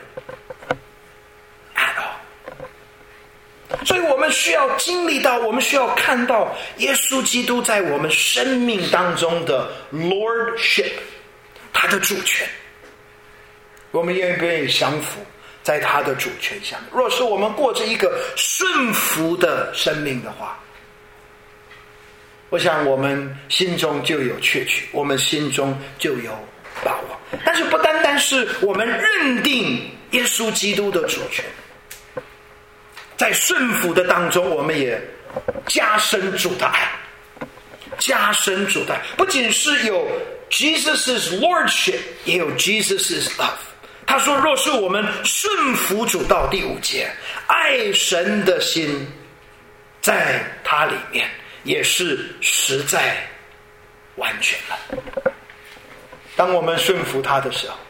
at all. 所以我们需要经历到，我们需要看到耶稣基督在我们生命当中的 Lordship， 他的主权。我们愿不愿意降服在他的主权下面？若是我们过着一个顺服的生命的话，我想我们心中就有确据，我们心中就有把握。但是不单单是我们认定耶稣基督的主权，在顺服的当中，我们也加深主的爱，不仅是有 Jesus' Lordship， 也有 Jesus' love。他说若是我们顺服主到第5节，爱神的心在他里面也是实在完全了。当我们顺服他的时候，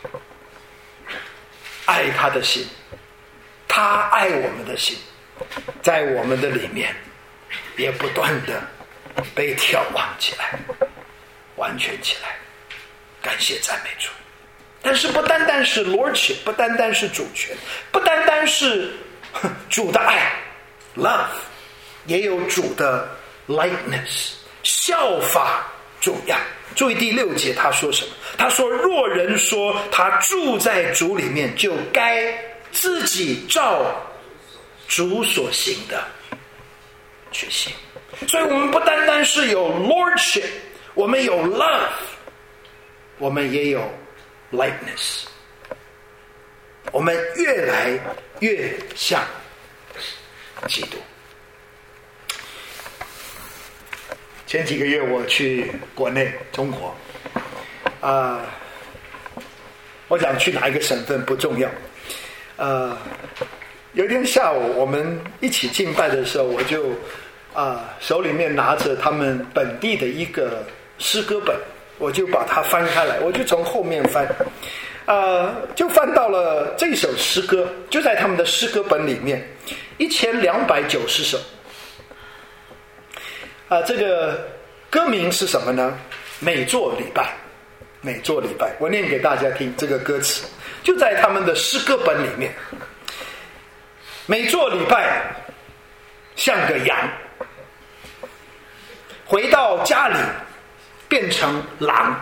爱他的心，他爱我们的心在我们的里面也不断的被眺望起来，完全起来。感谢赞美主。但是不单单是 Lordship， 不单单是主权，不单单是主的爱 Love， 也有主的 likeness， 效法主样。注意第6节他说什么？他说若人说他住在主里面，就该自己照主所行的去行。所以我们不单单是有 Lordship， 我们有 Love， 我们也有likeness， 我们越来越像基督。前几个月我去国内中国，我想去哪一个省份不重要。有一天下午我们一起敬拜的时候，我就手里面拿着他们本地的一个诗歌本，我就把它翻开来，我就从后面翻，就翻到了这首诗歌，就在他们的诗歌本里面，1290首。 这个歌名是什么呢？每做礼拜，每做礼拜。我念给大家听这个歌词，就在他们的诗歌本里面。每做礼拜像个羊，回到家里变成狼，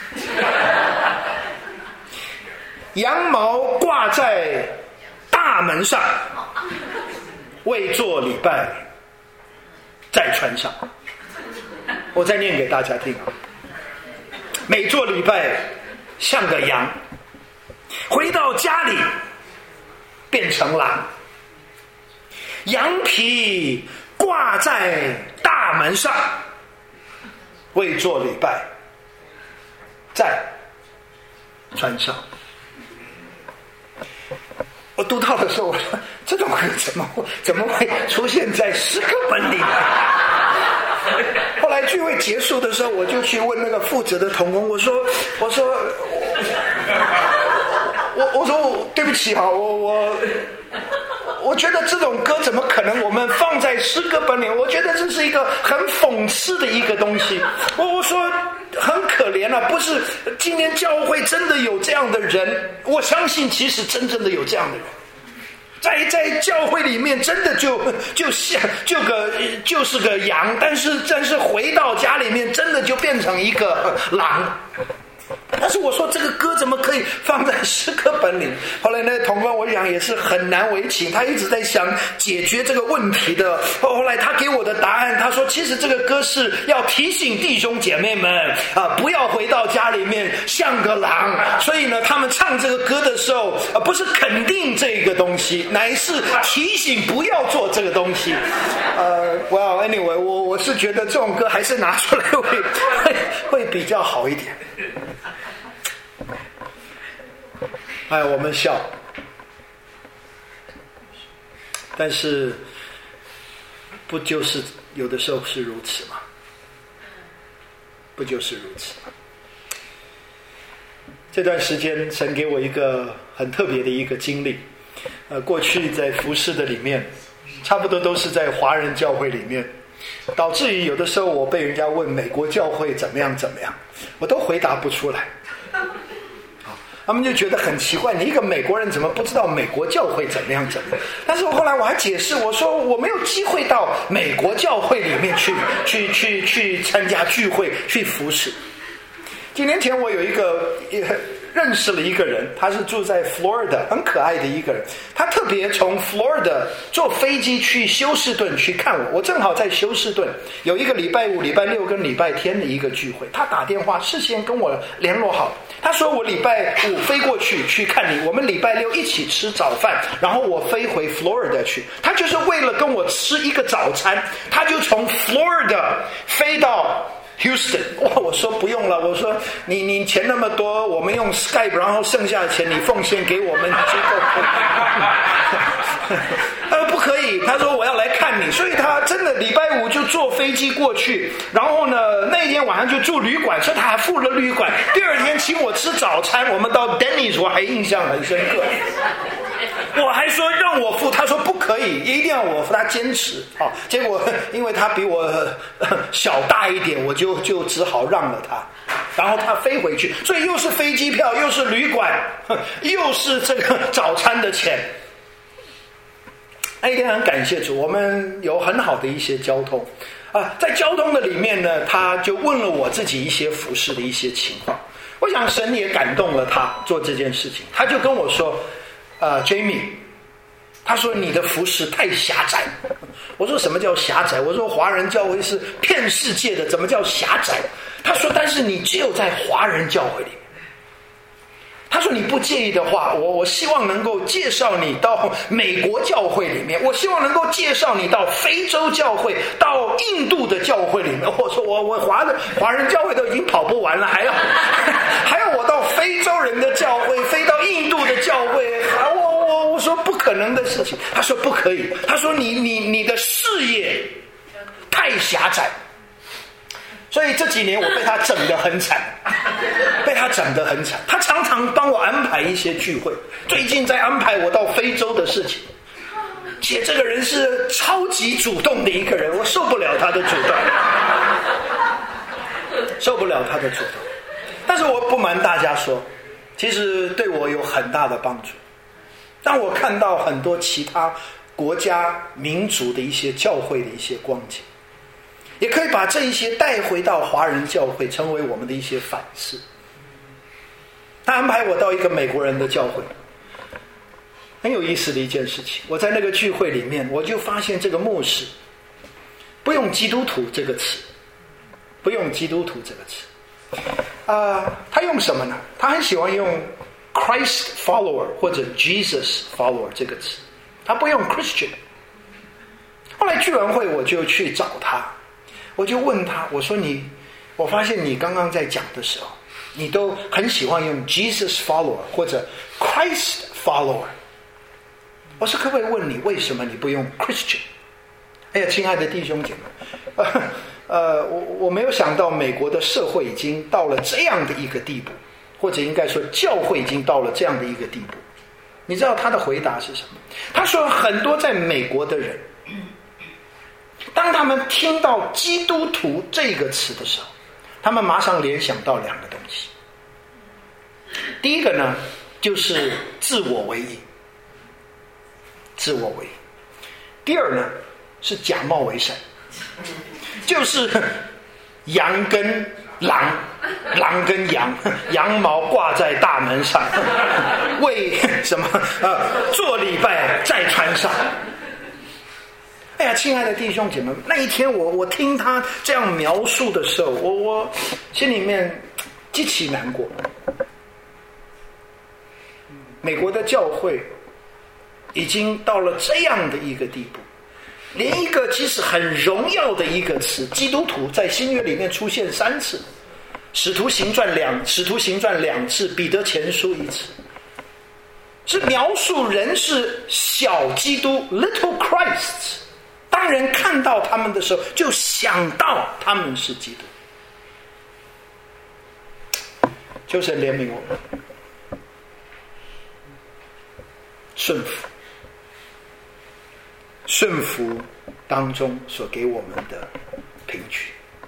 羊毛挂在大门上，为做礼拜再穿上。我再念给大家听。每做礼拜像个羊，回到家里变成狼，羊皮挂在大门上，为做礼拜再穿上。我读到的时候，我说这种歌怎么会出现在诗歌本里呢？后来聚会结束的时候，我就去问那个负责的同工，我说对不起哈，我觉得这种歌怎么可能我们放在诗歌本里？我觉得这是一个很讽刺的一个东西。我说很可怜啊，不是今天教会真的有这样的人，我相信其实真正的有这样的人。在教会里面真的就是个羊，但是回到家里面真的就变成一个狼。但是我说这个歌怎么可以放在诗歌本里？后来那个同工我想也是很难为情，他一直在想解决这个问题的。后来他给我的答案，他说其实这个歌是要提醒弟兄姐妹们不要回到家里面像个狼。所以呢，他们唱这个歌的时候不是肯定这个东西，乃是提醒不要做这个东西。Well anyway， 我是觉得这种歌还是拿出来会比较好一点。我们笑，但是不就是有的时候是如此吗？不就是如此吗？这段时间神给我一个很特别的一个经历。过去在服事的里面，差不多都是在华人教会里面，导致于有的时候我被人家问美国教会怎么样，我都回答不出来。他们就觉得很奇怪，你一个美国人怎么不知道美国教会怎么样？但是后来我还解释，我说我没有机会到美国教会里面去参加聚会，去服侍。几年前我有认识了一个人，他是住在 Florida， 很可爱的一个人。他特别从 Florida 坐飞机去休斯顿去看我，我正好在休斯顿有一个礼拜五、礼拜六跟礼拜天的一个聚会。他打电话事先跟我联络好，他说我礼拜五飞过去看你，我们礼拜六一起吃早饭，然后我飞回 Florida 去。他就是为了跟我吃一个早餐，他就从 Florida 飞到Houston。 我说不用了，我说你钱那么多，我们用 Skype， 然后剩下的钱你奉献给我们机构。他说不可以，他说我要来看你，所以他真的礼拜五就坐飞机过去，然后呢那天晚上就住旅馆，所以他还付了旅馆，第二天请我吃早餐，我们到 Denny's， 我还印象很深刻。我还说让我付，他说不可以，一定要我付，他坚持。结果因为他比我小大一点，我就只好让了他，然后他飞回去，所以又是飞机票，又是旅馆，又是这个早餐的钱。那一天很感谢主，我们有很好的一些交通在交通的里面呢，他就问了我自己一些服事的一些情况。我想神也感动了他做这件事情，他就跟我说Jamie， 他说你的服事太狭窄。我说什么叫狭窄？我说华人教会是骗世界的，怎么叫狭窄？他说但是你只有在华人教会里面。他说你不介意的话，我希望能够介绍你到美国教会里面，我希望能够介绍你到非洲教会，到印度的教会里面。我说我华人教会都已经跑不完了，还要我到非洲人的教会，飞到印度的教会，我说不可能的事情。他说不可以，他说你的视野太狭窄。所以这几年我被他整得很惨，他常常帮我安排一些聚会，最近在安排我到非洲的事情。且这个人是超级主动的一个人，我受不了他的主动。 受不了他的主动。但是我不瞒大家说，其实对我有很大的帮助。当我看到很多其他国家民族的一些教会的一些光景，也可以把这一些带回到华人教会，成为我们的一些反思。他安排我到一个美国人的教会，很有意思的一件事情。我在那个聚会里面，我就发现这个牧师不用基督徒这个词，不用基督徒这个词，他用什么呢？他很喜欢用 Christ follower 或者 Jesus follower 这个词，他不用 Christian。后来聚完会我就去找他，我就问他，我说我发现你刚刚在讲的时候，你都很喜欢用 Jesus follower 或者 Christ follower， 我说可不可以问你，为什么你不用 Christian？ 哎呀，亲爱的弟兄姐妹，我没有想到美国的社会已经到了这样的一个地步，或者应该说教会已经到了这样的一个地步。你知道他的回答是什么？他说很多在美国的人，当他们听到基督徒这个词的时候，他们马上联想到两个东西。第一个呢，就是自我为义，自我为义。第二呢，是假冒为善，就是羊跟狼，狼跟羊，羊毛挂在大门上，为什么做礼拜在船上。哎呀，亲爱的弟兄姐妹，那一天我听他这样描述的时候，我心里面极其难过。美国的教会已经到了这样的一个地步，连一个其实很荣耀的一个词基督徒在新约里面出现3次，使徒行传2次，彼得前书1次，是描述人是小基督 little Christ。 当人看到他们的时候，就想到他们是基督。求神怜悯我们，顺服当中所给我们的凭据。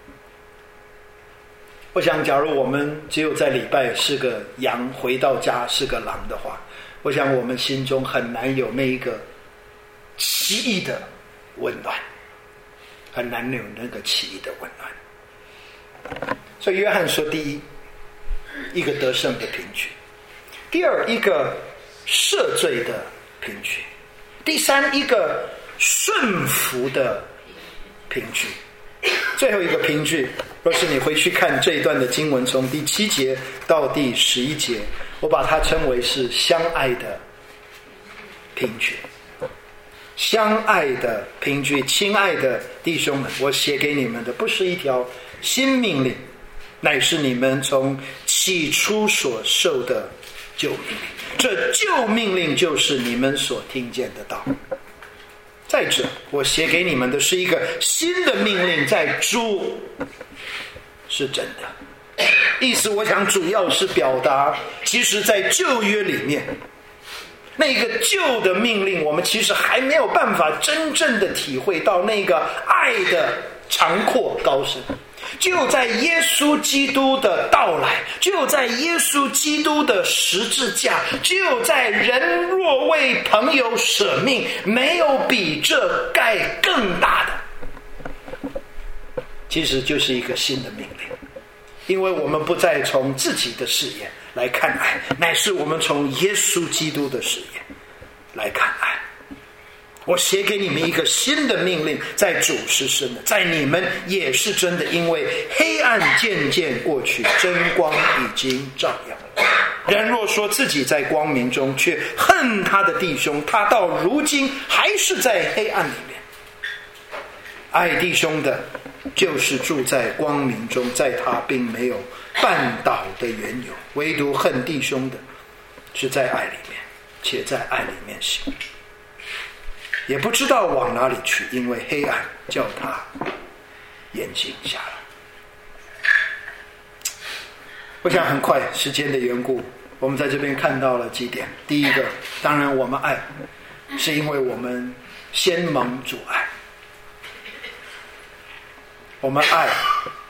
我想假如我们只有在礼拜是个羊，回到家是个狼的话，我想我们心中很难有那一个奇异的温暖，很难有那个奇异的温暖。所以约翰说，第一个得胜的凭据，第二一个赦罪的凭据，第三一个顺服的凭据，最后一个凭据，若是你回去看这一段的经文，从第7节到第11节，我把它称为是相爱的凭据。相爱的凭据。亲爱的弟兄们，我写给你们的不是一条新命令，乃是你们从起初所受的旧命令。这旧命令就是你们所听见的道。再者，我写给你们的是一个新的命令，在主是真的。意思我想主要是表达，其实在旧约里面那个旧的命令，我们其实还没有办法真正的体会到那个爱的长阔高深。就在耶稣基督的到来，就在耶稣基督的十字架，就在人若为朋友舍命，没有比这盖更大的。其实就是一个新的命令，因为我们不再从自己的视野来看爱，乃是我们从耶稣基督的视野来看爱。我写给你们一个新的命令，在主是真的，在你们也是真的，因为黑暗渐渐过去，真光已经照耀。人若说自己在光明中，却恨他的弟兄，他到如今还是在黑暗里面。爱弟兄的，就是住在光明中，在他并没有绊倒的缘由；唯独恨弟兄的，是在爱里面，且在爱里面行，也不知道往哪里去，因为黑暗叫他眼睛瞎了。我想很快时间的缘故，我们在这边看到了几点。第一个，当然我们爱是因为我们先蒙主爱，我们爱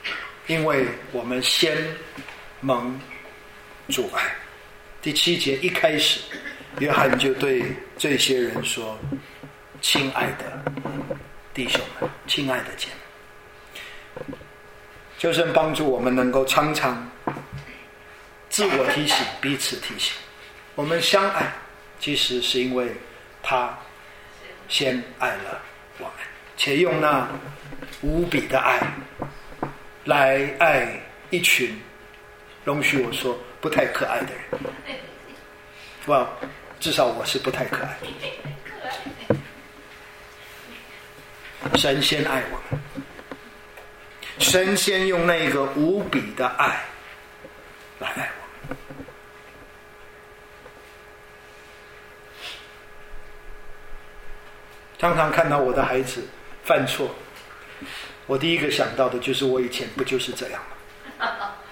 因为我们先蒙主爱。第7节一开始，约翰就对这些人说：亲爱的弟兄们，亲爱的姐妹，求神帮助我们能够常常自我提醒，彼此提醒，我们相爱其实是因为他先爱了我们，且用那无比的爱来爱一群，容许我说不太可爱的人。至少我是不太可爱。神先爱我们，神先用那个无比的爱来爱我们。常常看到我的孩子犯错，我第一个想到的就是我以前不就是这样吗？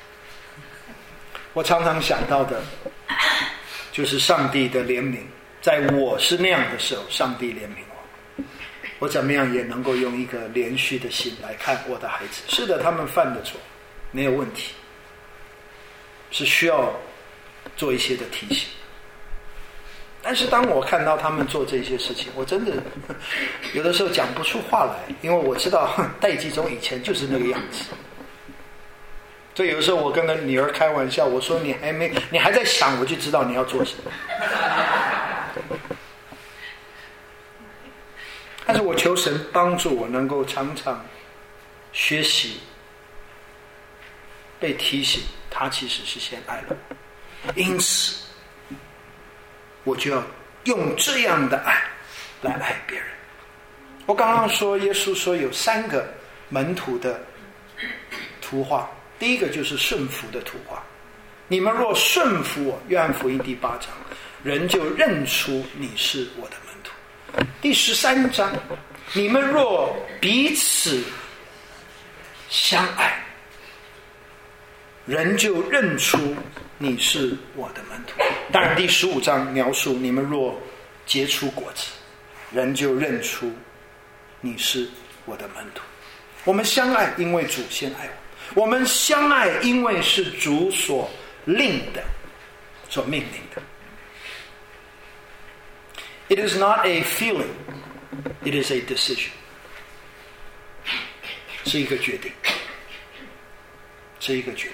我常常想到的就是上帝的怜悯，在我是那样的时候，上帝怜悯我，我怎么样也能够用一个连续的心来看我的孩子。是的，他们犯的错没有问题，是需要做一些的提醒。但是当我看到他们做这些事情，我真的有的时候讲不出话来，因为我知道代际中以前就是那个样子。所以有的时候我跟女儿开玩笑，我说你还在想，我就知道你要做什么。但是我求神帮助我能够常常学习被提醒，他其实是先爱了我，因此我就要用这样的爱来爱别人。我刚刚说耶稣说有3个门徒的图画，第一个就是顺服的图画，你们若顺服我，约翰福音第8章，人就认出你是我的门徒。第13章，你们若彼此相爱，人就认出你是我的门徒。当然第15章描述你们若结出果子，人就认出你是我的门徒。我们相爱因为主先爱我，我们相爱因为是主所令的，所命令的。It is not a feeling, it is a decision. 是一个决定，是一个决定。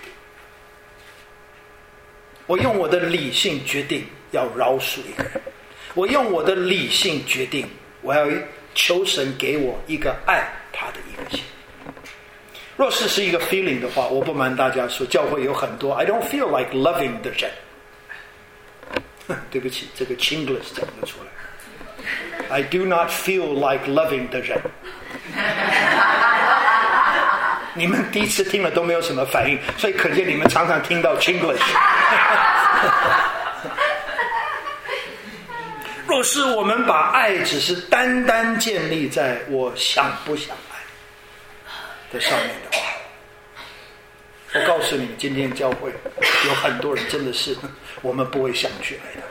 我用我的理性决定要饶恕一个人，我用我的理性决定我要求神给我一个爱他的一个心。若是一个 feeling 的话，我不瞒大家说，教会有很多 I don't feel like loving 的人。对不起，这个 Chinglish 讲得出来。I do not feel like loving 的人。你们第一次听了都没有什么反应，所以可见你们常常听到 Chinglish。若是我们把爱只是单单建立在我想不想爱的上面的话，我告诉你们，今天教会有很多人真的是我们不会想去爱的。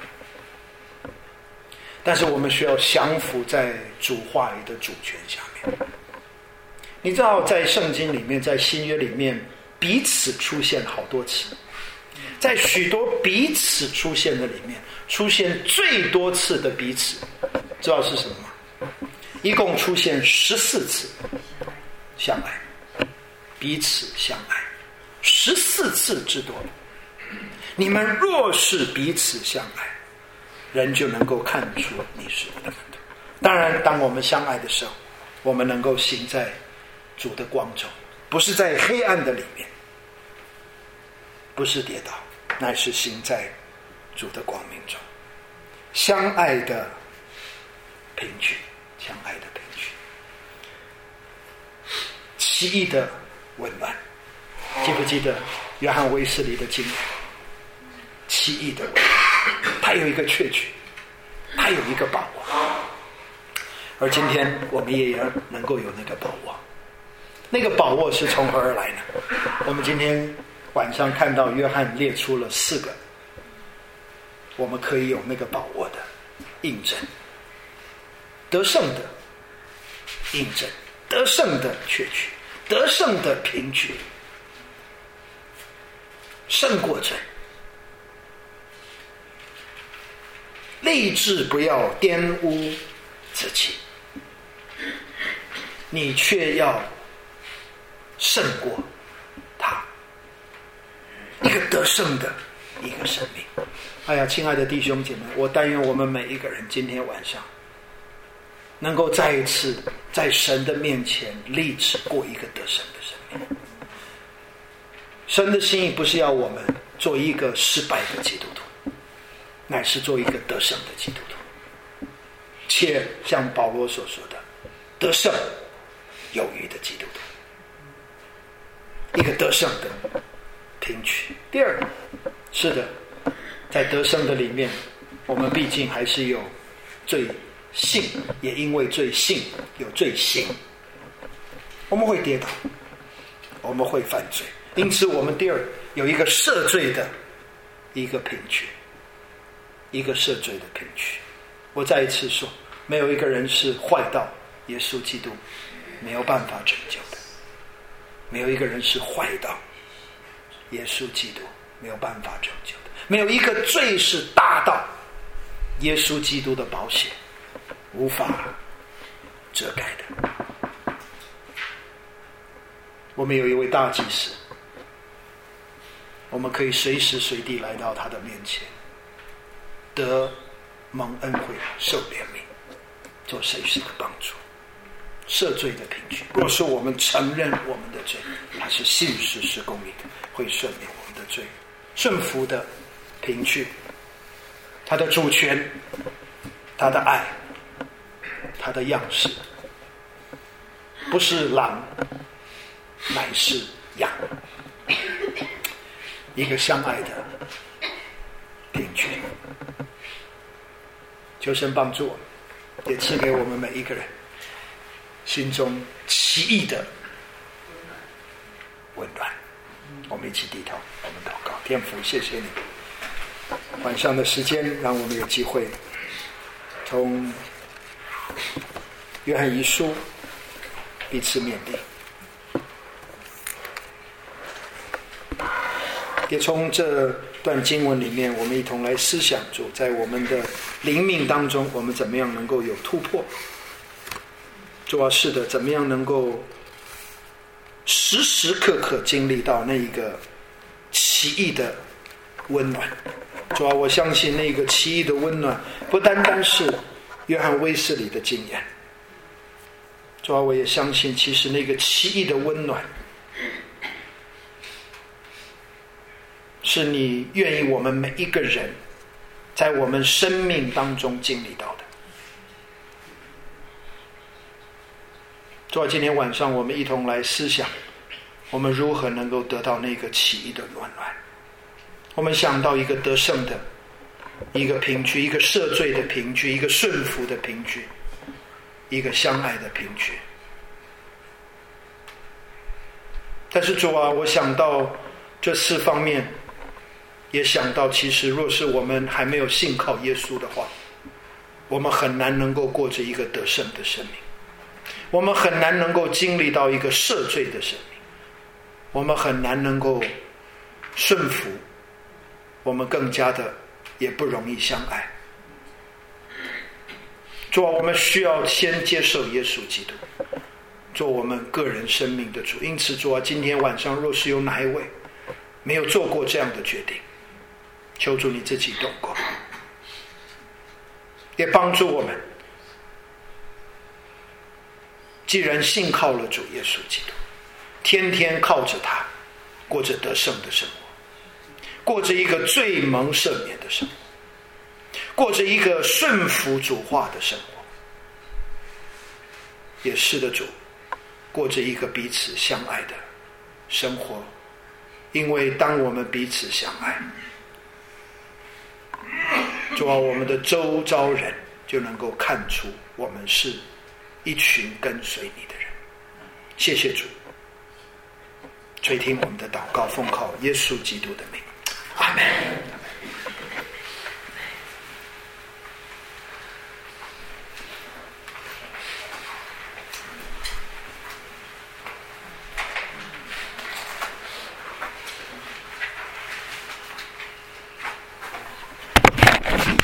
但是我们需要降服在主话语的主权下面。你知道在圣经里面，在新约里面，彼此出现好多次，在许多彼此出现的里面，出现最多次的彼此知道是什么吗？一共出现14次相爱，彼此相爱14次之多。你们若是彼此相爱，人就能够看出你是我的门徒。当然当我们相爱的时候，我们能够行在主的光中，不是在黑暗的里面，不是跌倒，乃是行在主的光明中。相爱的凭据，相爱的凭据，奇异的温暖。记不记得约翰卫斯理的经验？奇异的温暖，他有一个确据，他有一个把握，而今天我们也能够有那个把握。那个把握是从何而来呢？我们今天晚上看到约翰列出了4个我们可以有那个把握的印证：得胜的印证，得胜的确据，得胜的凭据， 胜过罪，立志不要玷污自己，你却要胜过他，一个得胜的一个生命。哎呀，亲爱的弟兄姐妹，我但愿我们每一个人今天晚上能够再一次在神的面前立志过一个得胜的生命。神的心意不是要我们做一个失败的基督徒，乃是做一个得胜的基督徒，且像保罗所说的，得胜有余的基督徒，一个得胜的凭据。第二，是的，在得胜的里面，我们毕竟还是有罪性，也因为罪性有罪行，我们会跌倒，我们会犯罪，因此我们第二有一个赦罪的一个凭据，一个赦罪的凭据。我再一次说，没有一个人是坏到耶稣基督没有办法拯救的，没有一个人是坏到耶稣基督没有办法拯救的，没有一个罪是大到耶稣基督的宝血无法遮盖的。我们有一位大祭司，我们可以随时随地来到他的面前，得蒙恩惠，受怜悯，做随时的帮助，赦罪的凭据。若是我们承认我们的罪，他是信实是公义的，会赦免我们的罪。顺服的凭据，他的主权，他的爱，他的样式，不是狼，乃是羊，一个相爱的凭据。求神帮助我们，也赐给我们每一个人心中奇异的温暖。我们一起低头，我们祷告。天父，谢谢你，晚上的时间让我们有机会从约翰一书彼此勉励，也从这段经文里面我们一同来思想，主在我们的灵命当中我们怎么样能够有突破。主啊，是的，怎么样能够时时刻刻经历到那一个奇异的温暖。主啊，我相信那个奇异的温暖不单单是约翰威斯理的经验，主啊，我也相信其实那个奇异的温暖是你愿意我们每一个人在我们生命当中经历到的。主啊，今天晚上我们一同来思想，我们如何能够得到那个奇异的温暖。我们想到一个得胜的一个凭据，一个赦罪的凭据，一个顺服的凭据，一个相爱的凭据。但是主啊，我想到这四方面，也想到其实若是我们还没有信靠耶稣的话，我们很难能够过着一个得胜的生命，我们很难能够经历到一个赦罪的生命，我们很难能够顺服，我们更加的也不容易相爱。主啊，我们需要先接受耶稣基督做我们个人生命的主。因此主啊，今天晚上若是有哪一位没有做过这样的决定，求主你自己动工，也帮助我们，既然信靠了主耶稣基督，天天靠着他过着得胜的生活，过着一个最蒙赦免的生活，过着一个顺服主话的生活，也是的主，过着一个彼此相爱的生活。因为当我们彼此相爱，主啊，我们的周遭人就能够看出我们是一群跟随你的人。谢谢主，垂听我们的祷告，奉靠耶稣基督的名，阿们。